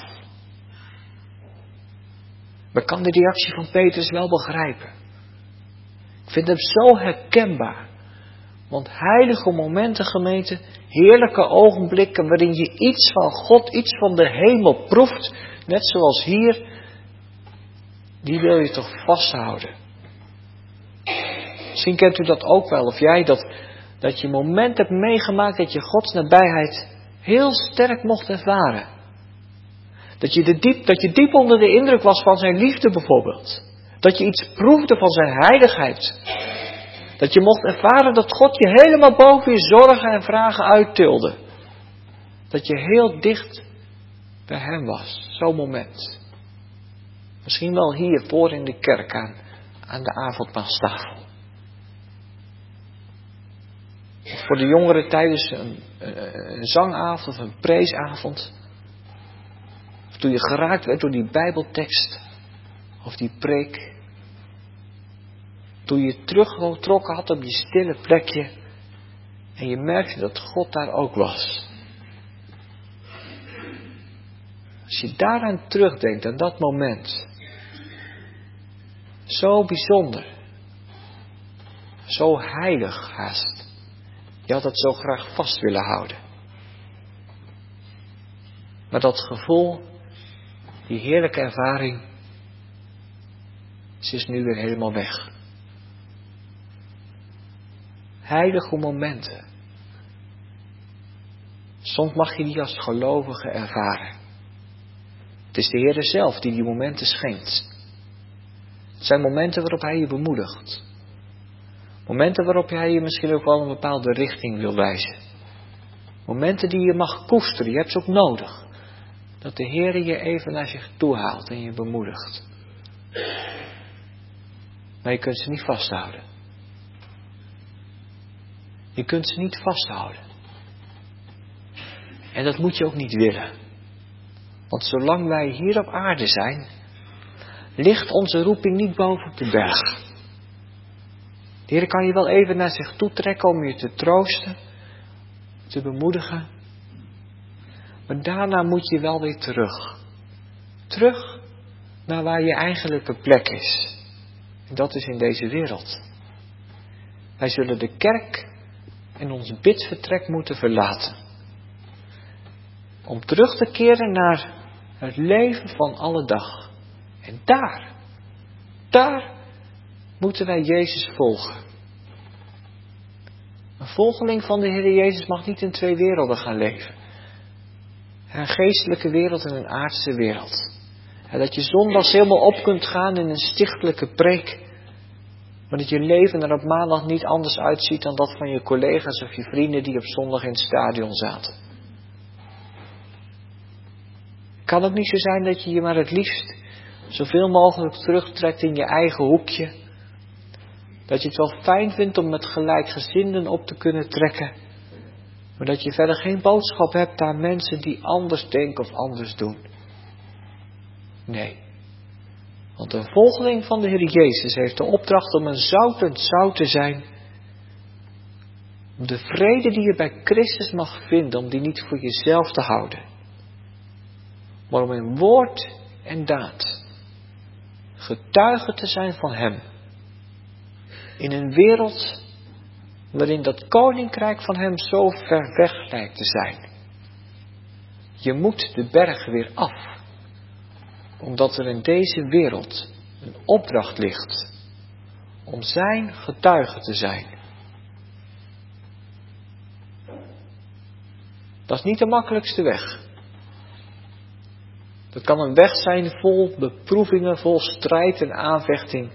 Maar kan de reactie van Petrus wel begrijpen? Ik vind hem zo herkenbaar. Want heilige momenten, gemeente, heerlijke ogenblikken waarin je iets van God, iets van de hemel proeft, net zoals hier, die wil je toch vasthouden. Misschien kent u dat ook wel, of jij, dat je een moment hebt meegemaakt dat je Gods nabijheid heel sterk mocht ervaren. Dat je diep onder de indruk was van zijn liefde bijvoorbeeld. Dat je iets proefde van zijn heiligheid. Dat je mocht ervaren dat God je helemaal boven je zorgen en vragen uittilde. Dat je heel dicht bij hem was. Zo'n moment. Misschien wel hier voor in de kerk aan de avondmaalstafel. Of voor de jongeren tijdens een zangavond of een preesavond. Of toen je geraakt werd door die bijbeltekst. Of die preek. Toen je teruggetrokken had op die stille plekje. En je merkte dat God daar ook was. Als je daaraan terugdenkt, aan dat moment. Zo bijzonder. Zo heilig haast. Je had het zo graag vast willen houden. Maar dat gevoel, die heerlijke ervaring, ze is nu weer helemaal weg. Heilige momenten. Soms mag je die als gelovige ervaren. Het is de Heer zelf die momenten schenkt. Het zijn momenten waarop Hij je bemoedigt. Momenten waarop Hij je misschien ook wel een bepaalde richting wil wijzen. Momenten die je mag koesteren, je hebt ze ook nodig. Dat de Heer je even naar zich toe haalt en je bemoedigt. Maar je kunt ze niet vasthouden. Je kunt ze niet vasthouden. En dat moet je ook niet willen. Want zolang wij hier op aarde zijn, ligt onze roeping niet boven op de berg. De Heer kan je wel even naar zich toe trekken om je te troosten, te bemoedigen. Maar daarna moet je wel weer terug. Terug naar waar je eigenlijke plek is. En dat is in deze wereld. Wij zullen de kerk en ons bidvertrek moeten verlaten. Om terug te keren naar het leven van alle dag. En daar moeten wij Jezus volgen. Een volgeling van de Heer Jezus mag niet in twee werelden gaan leven. Een geestelijke wereld en een aardse wereld. En dat je zondags helemaal op kunt gaan in een stichtelijke preek. Maar dat je leven er op maandag niet anders uitziet dan dat van je collega's of je vrienden die op zondag in het stadion zaten. Kan het niet zo zijn dat je je maar het liefst zoveel mogelijk terugtrekt in je eigen hoekje. Dat je het wel fijn vindt om met gelijkgezinden op te kunnen trekken. Maar dat je verder geen boodschap hebt aan mensen die anders denken of anders doen. Nee. Want een volgeling van de Heer Jezus heeft de opdracht om een zoutend zout te zijn. Om de vrede die je bij Christus mag vinden, om die niet voor jezelf te houden. Maar om in woord en daad getuige te zijn van Hem. In een wereld waarin dat koninkrijk van Hem zo ver weg lijkt te zijn. Je moet de berg weer af. Omdat er in deze wereld een opdracht ligt om zijn getuige te zijn. Dat is niet de makkelijkste weg. Dat kan een weg zijn vol beproevingen, vol strijd en aanvechting.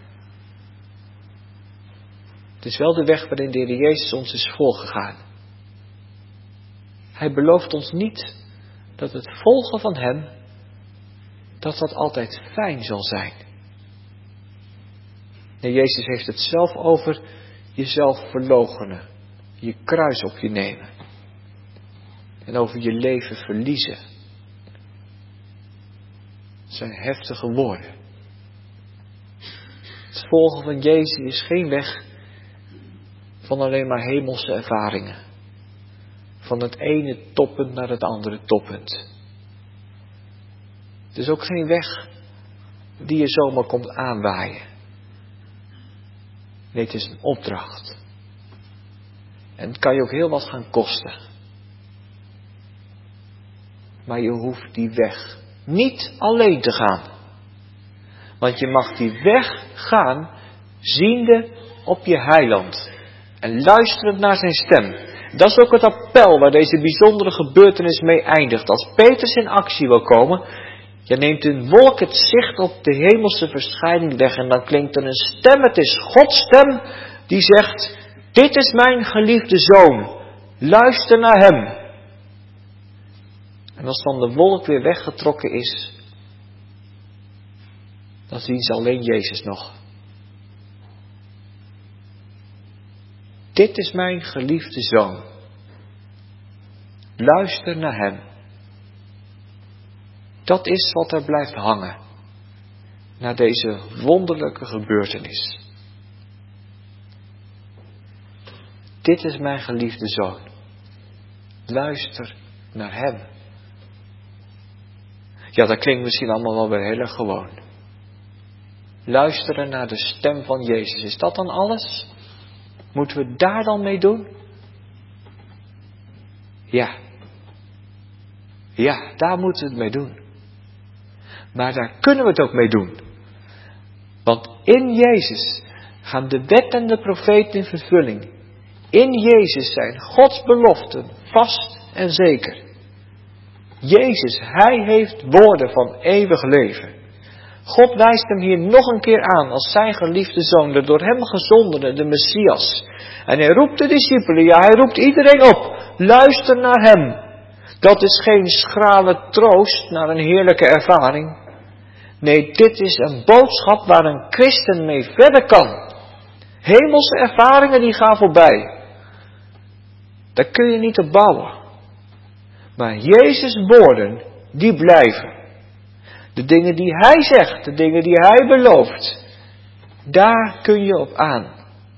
Het is wel de weg waarin de Heer Jezus ons is voorgegaan. Hij belooft ons niet dat het volgen van Hem, dat altijd fijn zal zijn. Nee, Jezus heeft het zelf over jezelf verloochenen, je kruis op je nemen en over je leven verliezen. Het zijn heftige woorden. Het volgen van Jezus is geen weg van alleen maar hemelse ervaringen. Van het ene toppunt naar het andere toppunt. Het is ook geen weg die je zomaar komt aanwaaien. Nee, het is een opdracht. En het kan je ook heel wat gaan kosten. Maar je hoeft die weg niet alleen te gaan. Want je mag die weg gaan ziende op je heiland. En luisterend naar zijn stem. Dat is ook het appel waar deze bijzondere gebeurtenis mee eindigt. Als Petrus in actie wil komen, je neemt een wolk het zicht op de hemelse verschijning weg. En dan klinkt er een stem, het is Gods stem, die zegt, dit is mijn geliefde zoon, luister naar hem. En als dan de wolk weer weggetrokken is, dan zien ze alleen Jezus nog. Dit is mijn geliefde zoon. Luister naar hem. Dat is wat er blijft hangen. Na deze wonderlijke gebeurtenis. Dit is mijn geliefde zoon. Luister naar hem. Ja, dat klinkt misschien allemaal wel weer heel erg gewoon. Luisteren naar de stem van Jezus. Is dat dan alles? Moeten we daar dan mee doen? Ja. Ja, daar moeten we het mee doen. Maar daar kunnen we het ook mee doen. Want in Jezus gaan de wet en de profeet in vervulling. In Jezus zijn Gods beloften vast en zeker. Jezus, Hij heeft woorden van eeuwig leven. God wijst hem hier nog een keer aan als zijn geliefde zoon, de door hem gezondene, de Messias. En hij roept de discipelen, ja, hij roept iedereen op, luister naar hem. Dat is geen schrale troost naar een heerlijke ervaring. Nee, dit is een boodschap waar een christen mee verder kan. Hemelse ervaringen die gaan voorbij. Daar kun je niet op bouwen. Maar Jezus' woorden, die blijven. De dingen die Hij zegt, de dingen die Hij belooft, daar kun je op aan.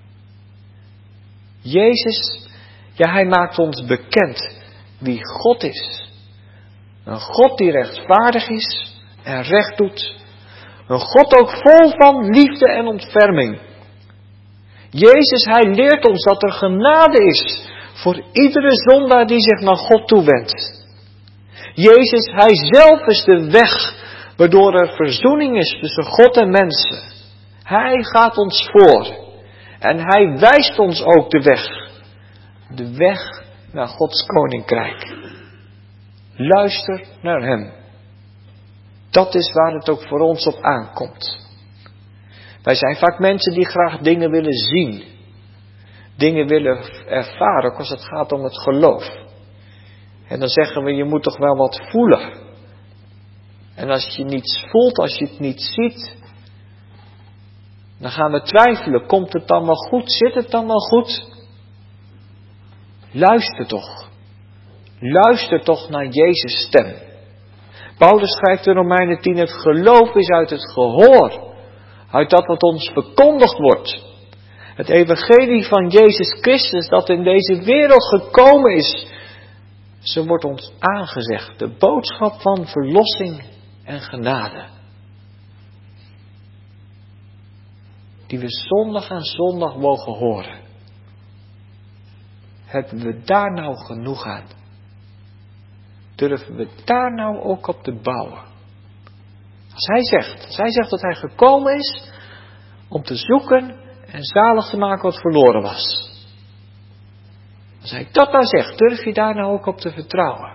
Jezus, ja, Hij maakt ons bekend wie God is. Een God die rechtvaardig is en recht doet. Een God ook vol van liefde en ontferming. Jezus, Hij leert ons dat er genade is voor iedere zondaar die zich naar God toewendt. Jezus, Hij zelf is de weg waardoor er verzoening is tussen God en mensen. Hij gaat ons voor. En Hij wijst ons ook de weg. De weg naar Gods koninkrijk. Luister naar Hem. Dat is waar het ook voor ons op aankomt. Wij zijn vaak mensen die graag dingen willen zien. Dingen willen ervaren, ook als het gaat om het geloof. En dan zeggen we, je moet toch wel wat voelen. En als je niets voelt, als je het niet ziet, dan gaan we twijfelen. Komt het dan wel goed? Zit het dan wel goed? Luister toch. Luister toch naar Jezus' stem. Paulus schrijft in Romeinen 10, het geloof is uit het gehoor. Uit dat wat ons verkondigd wordt. Het evangelie van Jezus Christus dat in deze wereld gekomen is. Zo wordt ons aangezegd. De boodschap van verlossing en genade. Die we zondag aan zondag mogen horen. Hebben we daar nou genoeg aan? Durven we daar nou ook op te bouwen? Als hij zegt dat hij gekomen is om te zoeken en zalig te maken wat verloren was. Als hij dat nou zegt, durf je daar nou ook op te vertrouwen?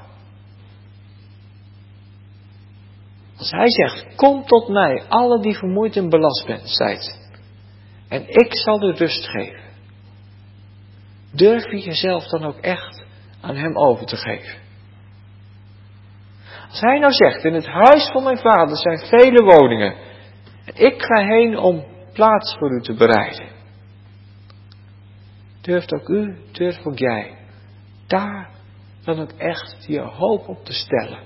Als hij zegt, kom tot mij, alle die vermoeid en belast zijt, en ik zal u rust geven. Durf je jezelf dan ook echt aan hem over te geven? Als hij nou zegt, in het huis van mijn vader zijn vele woningen, en ik ga heen om plaats voor u te bereiden. Durft ook u, durft ook jij, daar dan ook echt je hoop op te stellen.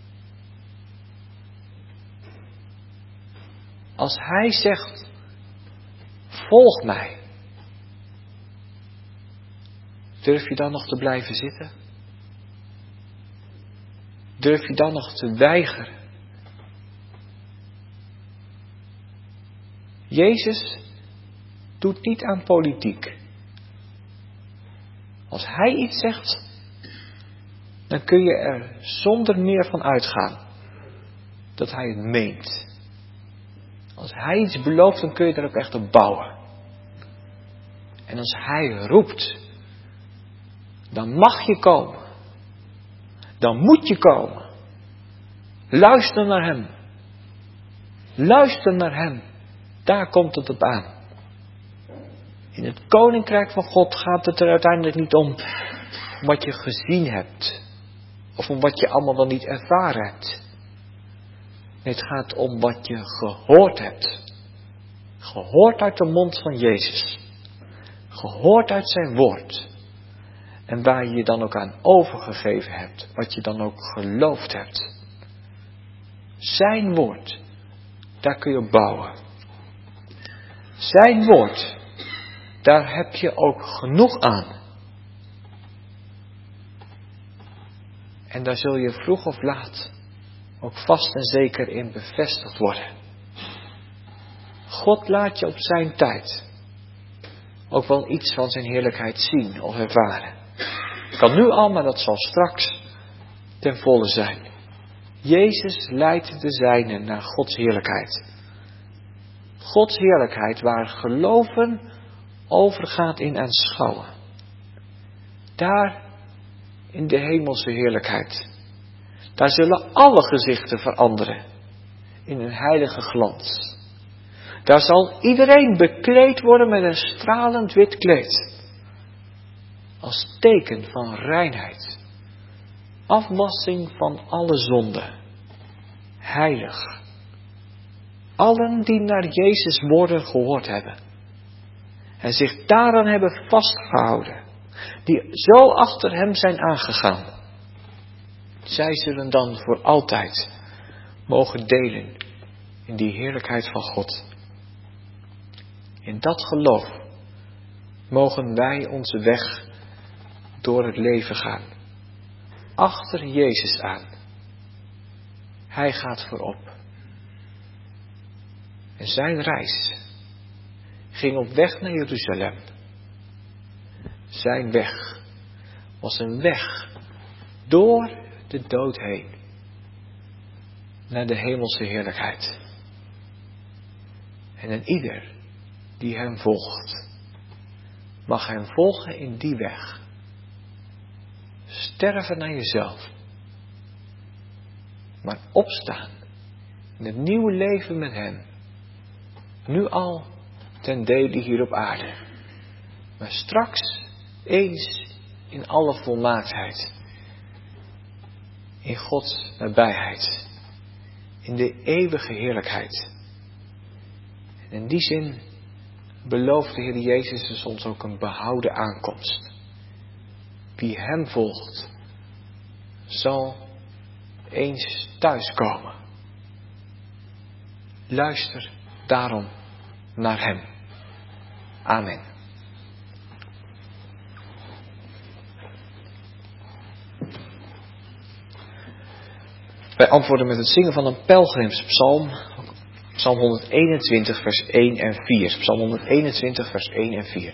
Als hij zegt, volg mij, durf je dan nog te blijven zitten? Durf je dan nog te weigeren? Jezus doet niet aan politiek. Als hij iets zegt, dan kun je er zonder meer van uitgaan dat hij het meent. Als hij iets belooft, dan kun je er ook echt op bouwen. En als hij roept, dan mag je komen. Dan moet je komen. Luister naar hem. Luister naar hem. Daar komt het op aan. In het koninkrijk van God gaat het er uiteindelijk niet om wat je gezien hebt. Of om wat je allemaal wel niet ervaren hebt. Nee, het gaat om wat je gehoord hebt. Gehoord uit de mond van Jezus. Gehoord uit zijn woord. En waar je je dan ook aan overgegeven hebt. Wat je dan ook geloofd hebt. Zijn woord. Daar kun je op bouwen. Zijn woord. Daar heb je ook genoeg aan. En daar zul je vroeg of laat ook vast en zeker in bevestigd worden. God laat je op zijn tijd ook wel iets van zijn heerlijkheid zien of ervaren. Kan nu al, maar dat zal straks ten volle zijn. Jezus leidt de zijnen naar Gods heerlijkheid. Gods heerlijkheid waar geloven overgaat in aanschouwen. Daar in de hemelse heerlijkheid. Daar zullen alle gezichten veranderen in een heilige glans. Daar zal iedereen bekleed worden met een stralend wit kleed. Als teken van reinheid. Afwassing van alle zonde. Heilig. Allen die naar Jezus' woorden gehoord hebben. En zich daaraan hebben vastgehouden. Die zo achter hem zijn aangegaan. Zij zullen dan voor altijd mogen delen in die heerlijkheid van God. In dat geloof mogen wij onze weg door het leven gaan. Achter Jezus aan. Hij gaat voorop. En zijn reis ging op weg naar Jeruzalem. Zijn weg was een weg door de dood heen. Naar de hemelse heerlijkheid. En een ieder die hem volgt, mag hem volgen in die weg. Sterven naar jezelf. Maar opstaan in het nieuwe leven met hem. Nu al ten dele hier op aarde. Maar straks eens in alle volmaaktheid. In Gods nabijheid. In de eeuwige heerlijkheid. En in die zin belooft de Heer Jezus dus ons ook een behouden aankomst. Wie hem volgt, zal eens thuiskomen. Luister daarom naar hem. Amen. Wij antwoorden met het zingen van een pelgrimspsalm. Psalm 121 vers 1 en 4. Psalm 121 vers 1 en 4.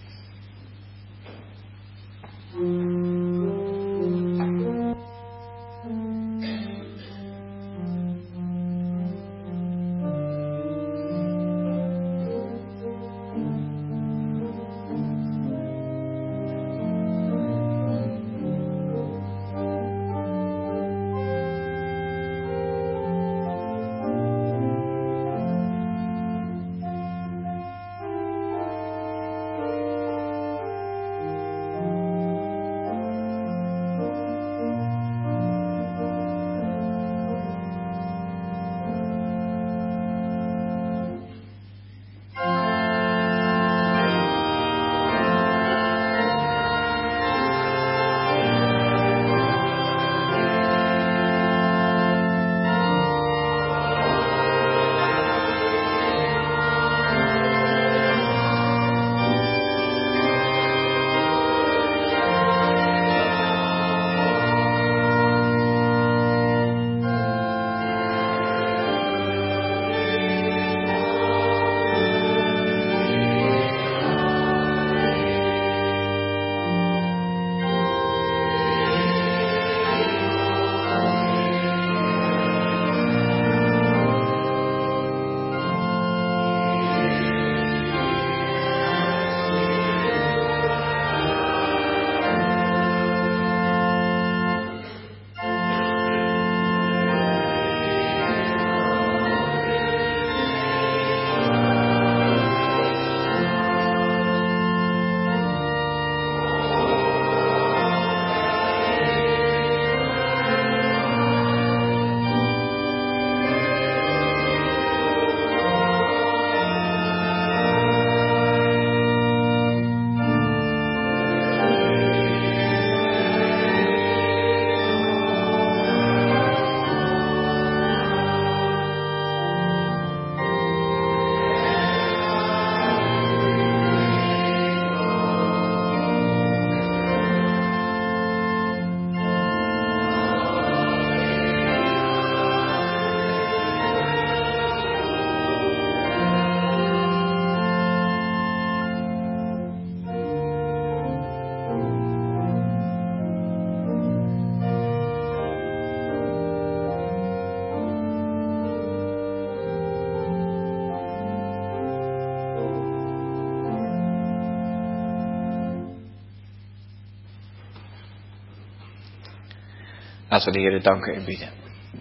Laten we de Heer danken en bidden.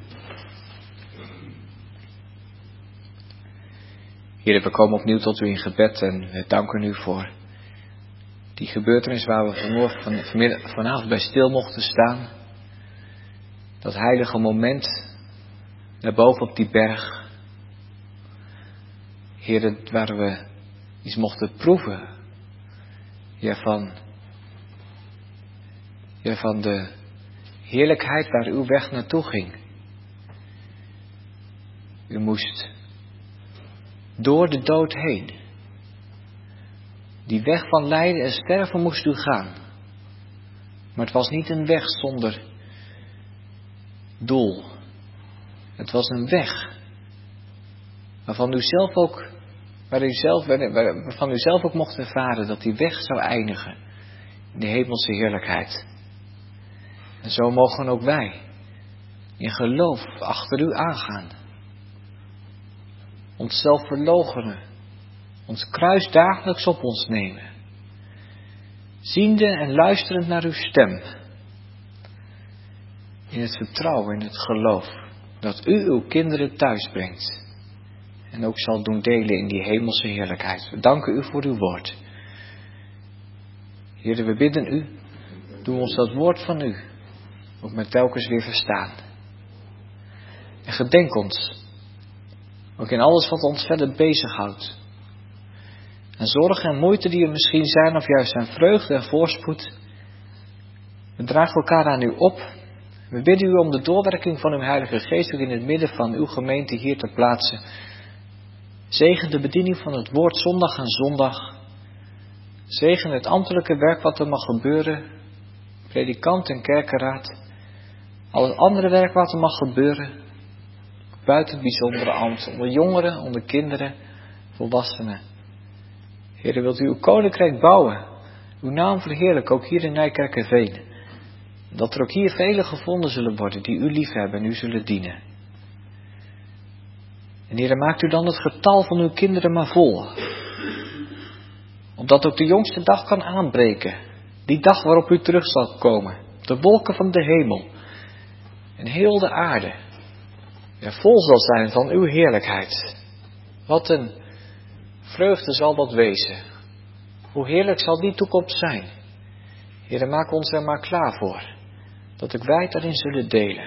Heer, we komen opnieuw tot u in gebed en we danken u voor die gebeurtenis waar we vanavond bij stil mochten staan. Dat heilige moment naar boven op die berg. Heer, waar we iets mochten proeven. Heer, van de heerlijkheid waar uw weg naartoe ging. U moest door de dood heen. Die weg van lijden en sterven moest u gaan. Maar het was niet een weg zonder doel. Het was een weg waarvan u zelf ook mocht ervaren dat die weg zou eindigen in de hemelse heerlijkheid. En zo mogen ook wij in geloof achter u aangaan. Onszelf verloochenen. Ons kruis dagelijks op ons nemen. Ziende en luisterend naar uw stem. In het vertrouwen, in het geloof. Dat u uw kinderen thuis brengt. En ook zal doen delen in die hemelse heerlijkheid. We danken u voor uw woord. Heer, we bidden u. Doe ons dat woord van u ook met telkens weer verstaan. En gedenk ons. Ook in alles wat ons verder bezighoudt. En zorgen en moeite die er misschien zijn, of juist zijn vreugde en voorspoed. We dragen elkaar aan u op. We bidden u om de doorwerking van uw Heilige Geest ook in het midden van uw gemeente hier te plaatsen. Zegen de bediening van het woord zondag aan zondag. Zegen het ambtelijke werk wat er mag gebeuren. Predikant en kerkenraad. Al het andere werk wat er mag gebeuren. Buiten het bijzondere ambt. Onder jongeren, onder kinderen, volwassenen. Heer, wilt u uw koninkrijk bouwen. Uw naam verheerlijken, ook hier in Nijkerkerveen. Dat er ook hier velen gevonden zullen worden die u liefhebben en u zullen dienen. En Heer, maakt u dan het getal van uw kinderen maar vol. Opdat ook de jongste dag kan aanbreken. Die dag waarop u terug zal komen. De wolken van de hemel. En heel de aarde. Er vol zal zijn van uw heerlijkheid. Wat een vreugde zal dat wezen. Hoe heerlijk zal die toekomst zijn. Heer, maak ons er maar klaar voor. Dat ook wij daarin zullen delen.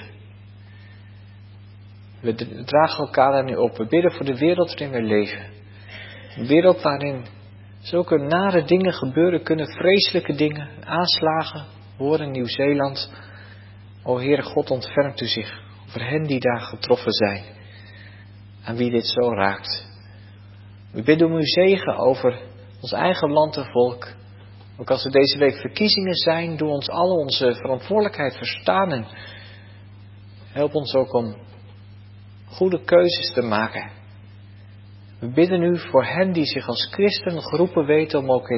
We dragen elkaar daar nu op. We bidden voor de wereld waarin we leven. Een wereld waarin zulke nare dingen gebeuren kunnen. Vreselijke dingen. Aanslagen. Horen in Nieuw-Zeeland. O Heere God, ontfermt u zich over hen die daar getroffen zijn. Aan wie dit zo raakt. We bidden om uw zegen over ons eigen land en volk. Ook als er deze week verkiezingen zijn, doe ons alle onze verantwoordelijkheid verstaan. En help ons ook om goede keuzes te maken. We bidden u voor hen die zich als christen geroepen weten om ook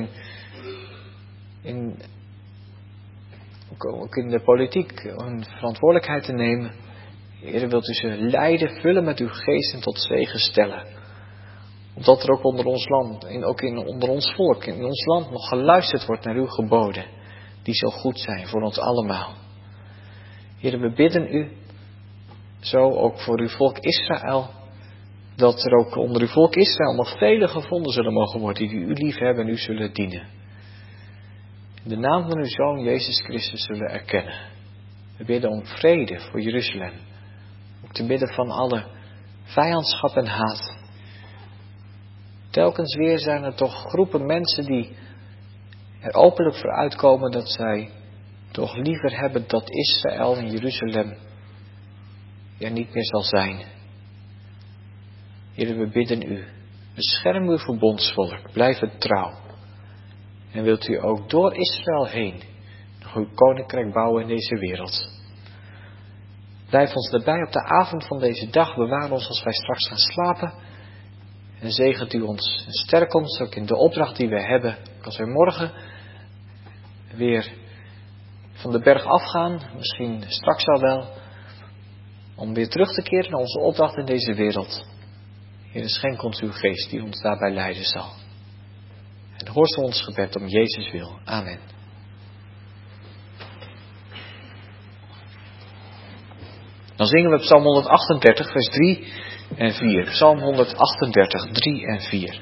ook in de politiek een verantwoordelijkheid te nemen. Heer, wilt u ze leiden, vullen met uw geest en tot zegen stellen. Opdat er ook onder ons land, onder ons volk, in ons land nog geluisterd wordt naar uw geboden. Die zo goed zijn voor ons allemaal. Heer, we bidden u, zo ook voor uw volk Israël. Dat er ook onder uw volk Israël nog velen gevonden zullen mogen worden die u lief hebben en u zullen dienen. In de naam van uw Zoon Jezus Christus zullen erkennen. We bidden om vrede voor Jeruzalem. Ook te midden van alle vijandschap en haat. Telkens weer zijn er toch groepen mensen die er openlijk voor uitkomen dat zij toch liever hebben dat Israël en Jeruzalem er niet meer zal zijn. Heer, we bidden u, bescherm uw verbondsvolk, blijf het trouw. En wilt u ook door Israël heen nog uw koninkrijk bouwen in deze wereld. Blijf ons daarbij op de avond van deze dag, bewaar ons als wij straks gaan slapen. En zegent u ons en sterk ons ook in de opdracht die wij hebben. Als wij morgen weer van de berg afgaan, misschien straks al wel, om weer terug te keren naar onze opdracht in deze wereld. Heer, schenk ons uw geest die ons daarbij leiden zal. En hoor zo ons gebed om Jezus wil. Amen. Dan zingen we Psalm 138, vers 3 en 4. Psalm 138, 3 en 4.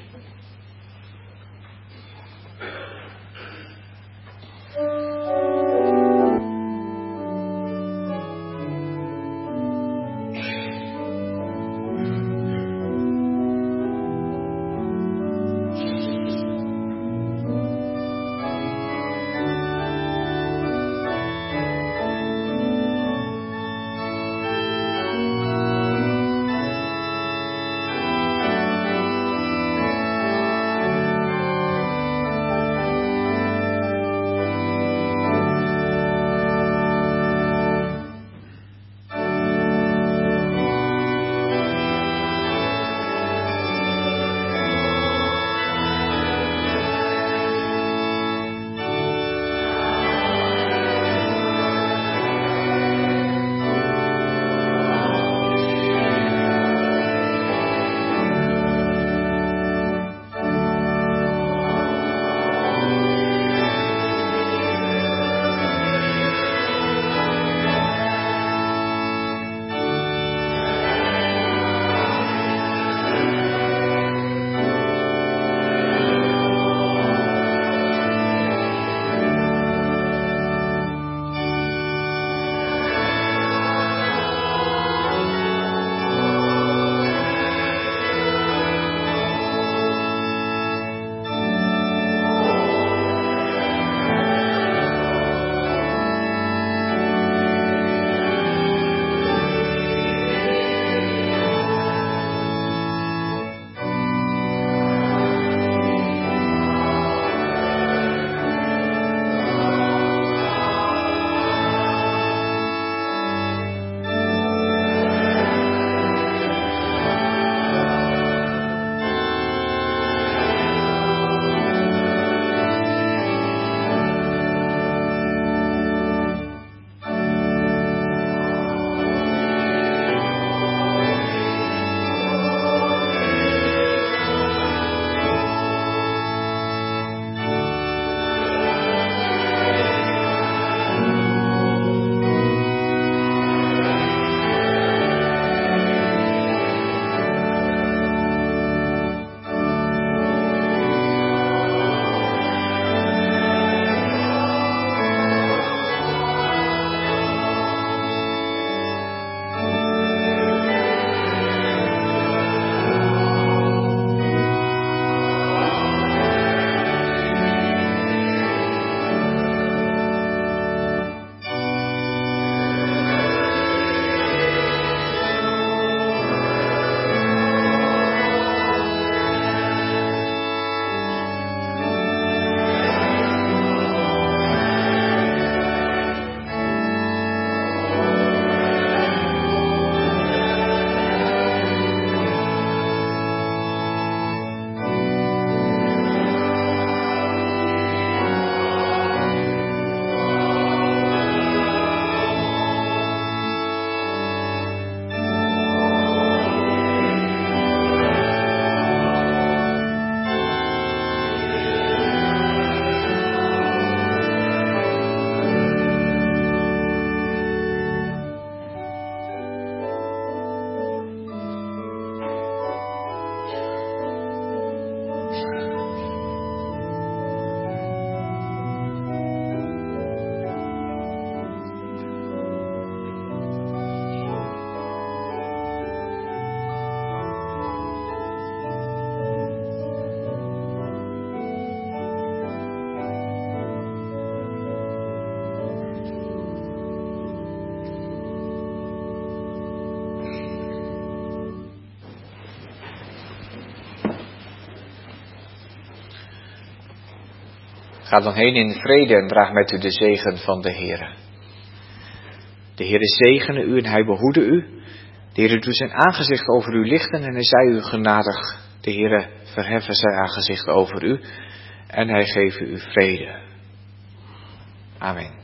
Ga dan heen in vrede en draag met u de zegen van de Heere. De Heere zegene u en hij behoede u. De Heere doet zijn aangezicht over u lichten en hij zij u genadig. De Heere verheffen zijn aangezicht over u en hij geeft u vrede. Amen.